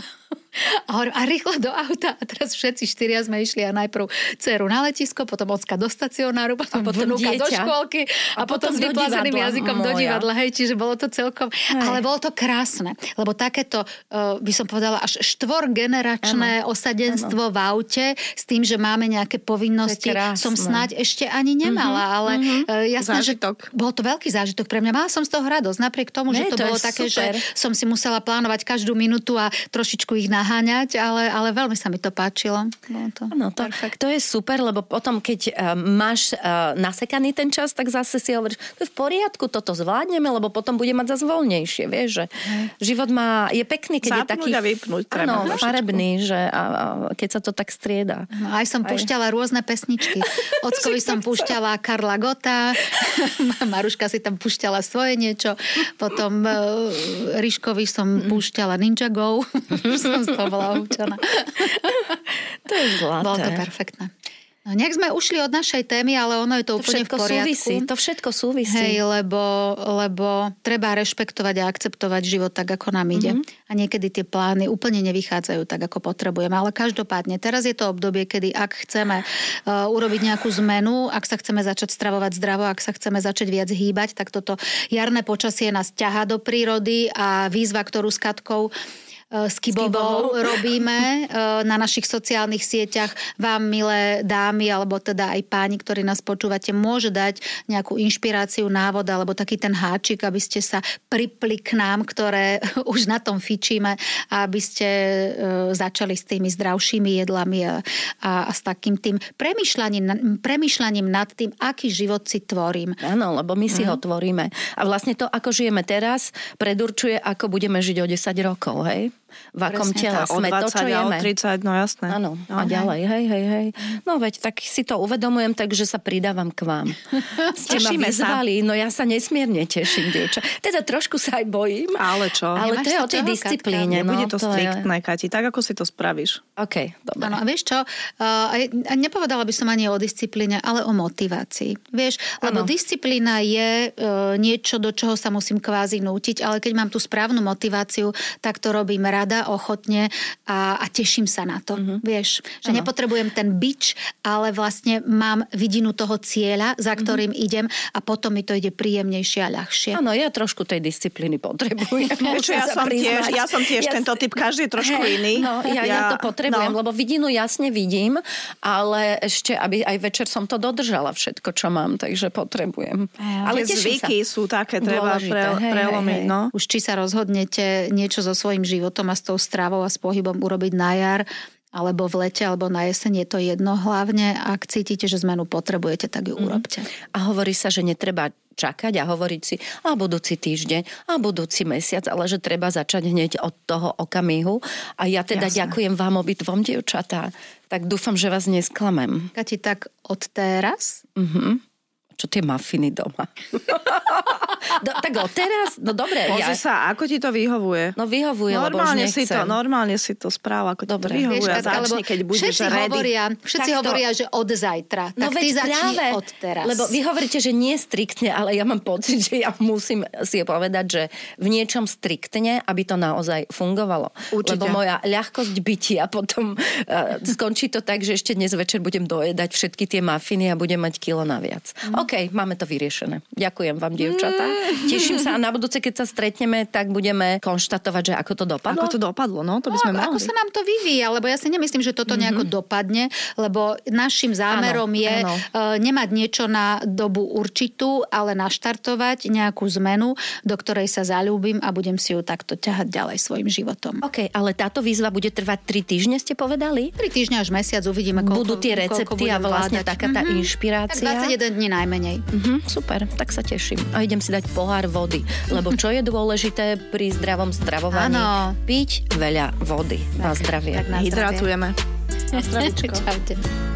Speaker 2: a, hovorím, a rýchlo do auta a teraz všetci štyria sme išli a najprv dceru na letisko, potom ocka do stacionáru, potom, potom vnúka dieťa. do škôlky a, a potom, potom s vyplázeným jazykom Moja. do divadla. Hej, čiže bolo to celkom... Hej. Ale bolo to krásne, lebo takéto, uh, by som povedala, až štvorgeneračné ano. osadenstvo ano. v aute s tým, že máme nejaké povinnosti, som snáď ešte ani nemala, uh-huh. ale uh, jasné,
Speaker 4: zážitok.
Speaker 2: že bol to veľký zážitok pre mňa. Mala som z toho radosť, napriek tomu, ne, že to, to bolo také, super. že som si musela plánovať každú minútu a trošičku ich naháňať, ale, ale veľmi sa mi to páčilo. Bolo to,
Speaker 3: no, to, to je super, lebo potom, keď uh, máš uh, nasekaný ten čas, tak zase si hovoríš, to je v poriadku, toto zvládneme, lebo potom bude mať zase voľnejšie, vieš, že hmm. život má, je pekný, keď
Speaker 4: Zapnúť
Speaker 3: je taký
Speaker 4: a vypnúť,
Speaker 3: áno, farebný, že a, a, keď sa to tak strieda.
Speaker 2: No, aj som aj. púšťala rôzne pesničky. Ockovi som púšťala Karla Gotta, Maruška si tam púšťala svoje niečo, potom uh, Ríškovi som púšťala Ninja Go, som z toho bola občana.
Speaker 3: To je zlaté.
Speaker 2: Bolo to perfektné. No, nejak sme ušli od našej témy, ale ono je to, to úplne v poriadku.
Speaker 3: Súvisí, to všetko súvisí.
Speaker 2: Hej, lebo, lebo treba rešpektovať a akceptovať život tak, ako nám ide. Mm-hmm. A niekedy tie plány úplne nevychádzajú tak, ako potrebujeme. Ale každopádne, teraz je to obdobie, kedy ak chceme uh, urobiť nejakú zmenu, ak sa chceme začať stravovať zdravo, ak sa chceme začať viac hýbať, tak toto jarné počasie nás ťahá do prírody a výzva, ktorú s Katkou s Kybovou robíme na našich sociálnych sieťach. Vám, milé dámy, alebo teda aj páni, ktorí nás počúvate, môže dať nejakú inšpiráciu, návod, alebo taký ten háčik, aby ste sa pripli k nám, ktoré už na tom fičíme, a aby ste začali s tými zdravšími jedlami a, a, a s takým tým premýšľaním, premýšľaním nad tým, aký život si tvorím.
Speaker 3: Áno, lebo my si mm. ho tvoríme. A vlastne to, ako žijeme teraz, predurčuje, ako budeme žiť o desať rokov, hej? V akom tele sme to, čo jeme.
Speaker 4: O tridsať, no jasné.
Speaker 3: Áno,
Speaker 4: no,
Speaker 3: a ďalej, hej, hej, hej. No veď, tak si to uvedomujem, takže sa pridávam k vám. Ste ma vyzvali, no ja sa nesmierne teším, dievča. Teda trošku sa aj bojím.
Speaker 4: Ale čo?
Speaker 3: Ale to je o tej disciplíne.
Speaker 4: Nebude to, to striktné, je... Kati, tak ako si to spravíš.
Speaker 3: OK, dobre.
Speaker 2: Áno, a vieš čo, uh, nepovedala by som ani o disciplíne, ale o motivácii. Vieš, lebo ano. Disciplína je uh, niečo, do čoho sa musím kvázi nútiť, ale keď mám tú správnu motiváciu, tak to robím rada, ochotne a, a teším sa na to. Uh-huh. Vieš, že ano. Nepotrebujem ten bič, ale vlastne mám vidinu toho cieľa, za ktorým uh-huh. idem, a potom mi to ide príjemnejšie a ľahšie.
Speaker 3: Áno, ja trošku tej disciplíny potrebujem.
Speaker 4: ja, som tiež, ja som tiež ja tento typ, každý je trošku hey, iný.
Speaker 3: No, ja, ja, ja to potrebujem, no. lebo vidinu jasne vidím, ale ešte, aby aj večer som to dodržala všetko, čo mám, takže potrebujem.
Speaker 4: Ja, ale zvyky sa. Sú také, treba pre, hey, prelomiť. Hey, hey. No.
Speaker 2: Už či sa rozhodnete niečo so svojím životom a s tou stravou a s pohybom urobiť na jar, alebo v lete, alebo na jeseň, je to jedno hlavne. Ak cítite, že zmenu potrebujete, tak ju mm. urobte.
Speaker 3: A hovorí sa, že netreba čakať a hovoriť si a budúci týždeň a budúci mesiac, ale že treba začať hneď od toho okamihu. A ja teda Jasne. Ďakujem vám obidvom, dievčatá. Tak dúfam, že vás nesklamem.
Speaker 2: Kati, tak od teraz?
Speaker 3: Mhm. Čo tie mafiny doma? Do, tak od teraz? No dobre.
Speaker 4: Pozri ja... sa, ako ti to vyhovuje?
Speaker 3: No vyhovuje,
Speaker 4: normálne
Speaker 3: lebo už nechcem.
Speaker 4: Si to, normálne si to správa, ako
Speaker 3: dobre.
Speaker 4: Ti to vyhovuje.
Speaker 2: Vieš,
Speaker 4: a začni, keď budeš
Speaker 2: všetci
Speaker 4: ready.
Speaker 2: Hovoria, všetci Takto... hovoria, že od zajtra.
Speaker 3: No
Speaker 2: tak ty začni
Speaker 3: práve,
Speaker 2: od teraz.
Speaker 3: Lebo vy hovoríte, že nie striktne, ale ja mám pocit, že ja musím si povedať, že v niečom striktne, aby to naozaj fungovalo.
Speaker 4: Určite.
Speaker 3: Lebo moja ľahkosť bytia potom uh, skončí to tak, že ešte dnes večer budem dojedať všetky tie mafiny a budem mať kilo naviac. Mm. OK, máme to vyriešené. Ďakujem vám, dievčatá. Mm. Teším sa a na budúce, keď sa stretneme, tak budeme konštatovať, že ako to dopadlo.
Speaker 4: Ako to dopadlo, no, to by sme
Speaker 2: no,
Speaker 4: mali.
Speaker 2: Ako sa nám to vyvíja, lebo ja si nemyslím, že toto mm-hmm. nejako dopadne, lebo našim zámerom ano, je ano. Uh, nemať niečo na dobu určitú, ale naštartovať nejakú zmenu, do ktorej sa zaľúbim a budem si ju takto ťahať ďalej svojim životom.
Speaker 3: OK, ale táto výzva bude trvať tri týždne, ste povedali?
Speaker 2: tri týždne až mesiac, uvidíme, koľko
Speaker 3: budú tie recepty a vlastne
Speaker 2: vládať.
Speaker 3: Taká tá mm-hmm. inšpirácia.
Speaker 2: Tak dvadsaťjeden dní najmenej.
Speaker 3: Mm-hmm, super, tak sa teším. A idem si dať pohár vody, lebo čo je dôležité pri zdravom stravovaní?
Speaker 2: Áno.
Speaker 3: Piť veľa vody tak, na zdravie.
Speaker 2: Tak na
Speaker 4: hydratujeme. Na zdravičko.
Speaker 2: Čaute.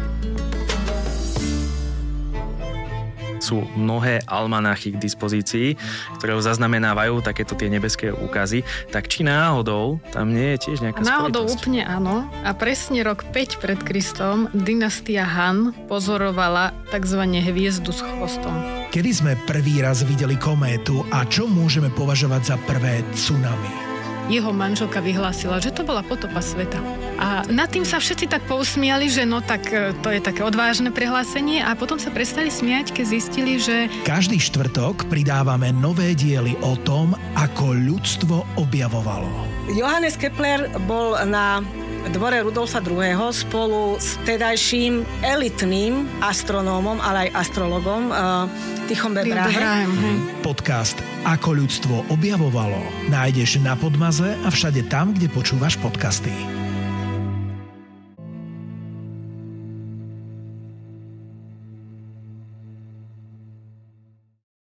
Speaker 5: Sú mnohé almanachy k dispozícii, ktoré zaznamenávajú takéto tie nebeské úkazy. Tak či náhodou tam nie je tiež nejaká
Speaker 6: náhodou
Speaker 5: spojitosť?
Speaker 6: Úplne áno. A presne rok päť pred Kristom dynastia Han pozorovala takzvané hviezdu s chvostom.
Speaker 7: Kedy sme prvý raz videli kométu a čo môžeme považovať za prvé tsunami?
Speaker 6: Jeho manželka vyhlásila, že to bola potopa sveta. A nad tým sa všetci tak pousmiali, že no tak to je také odvážne prehlásenie, a potom sa prestali smiať, keď zistili, že...
Speaker 7: Každý štvrtok pridávame nové diely o tom, ako ľudstvo objavovalo.
Speaker 8: Johannes Kepler bol na dvore Rudolfa druhého. spolu s tedajším elitným astronómom, ale aj astrologom Tychom Brahem.
Speaker 7: Podcast Ako ľudstvo objavovalo nájdeš na Podmaze a všade tam, kde počúvaš podcasty.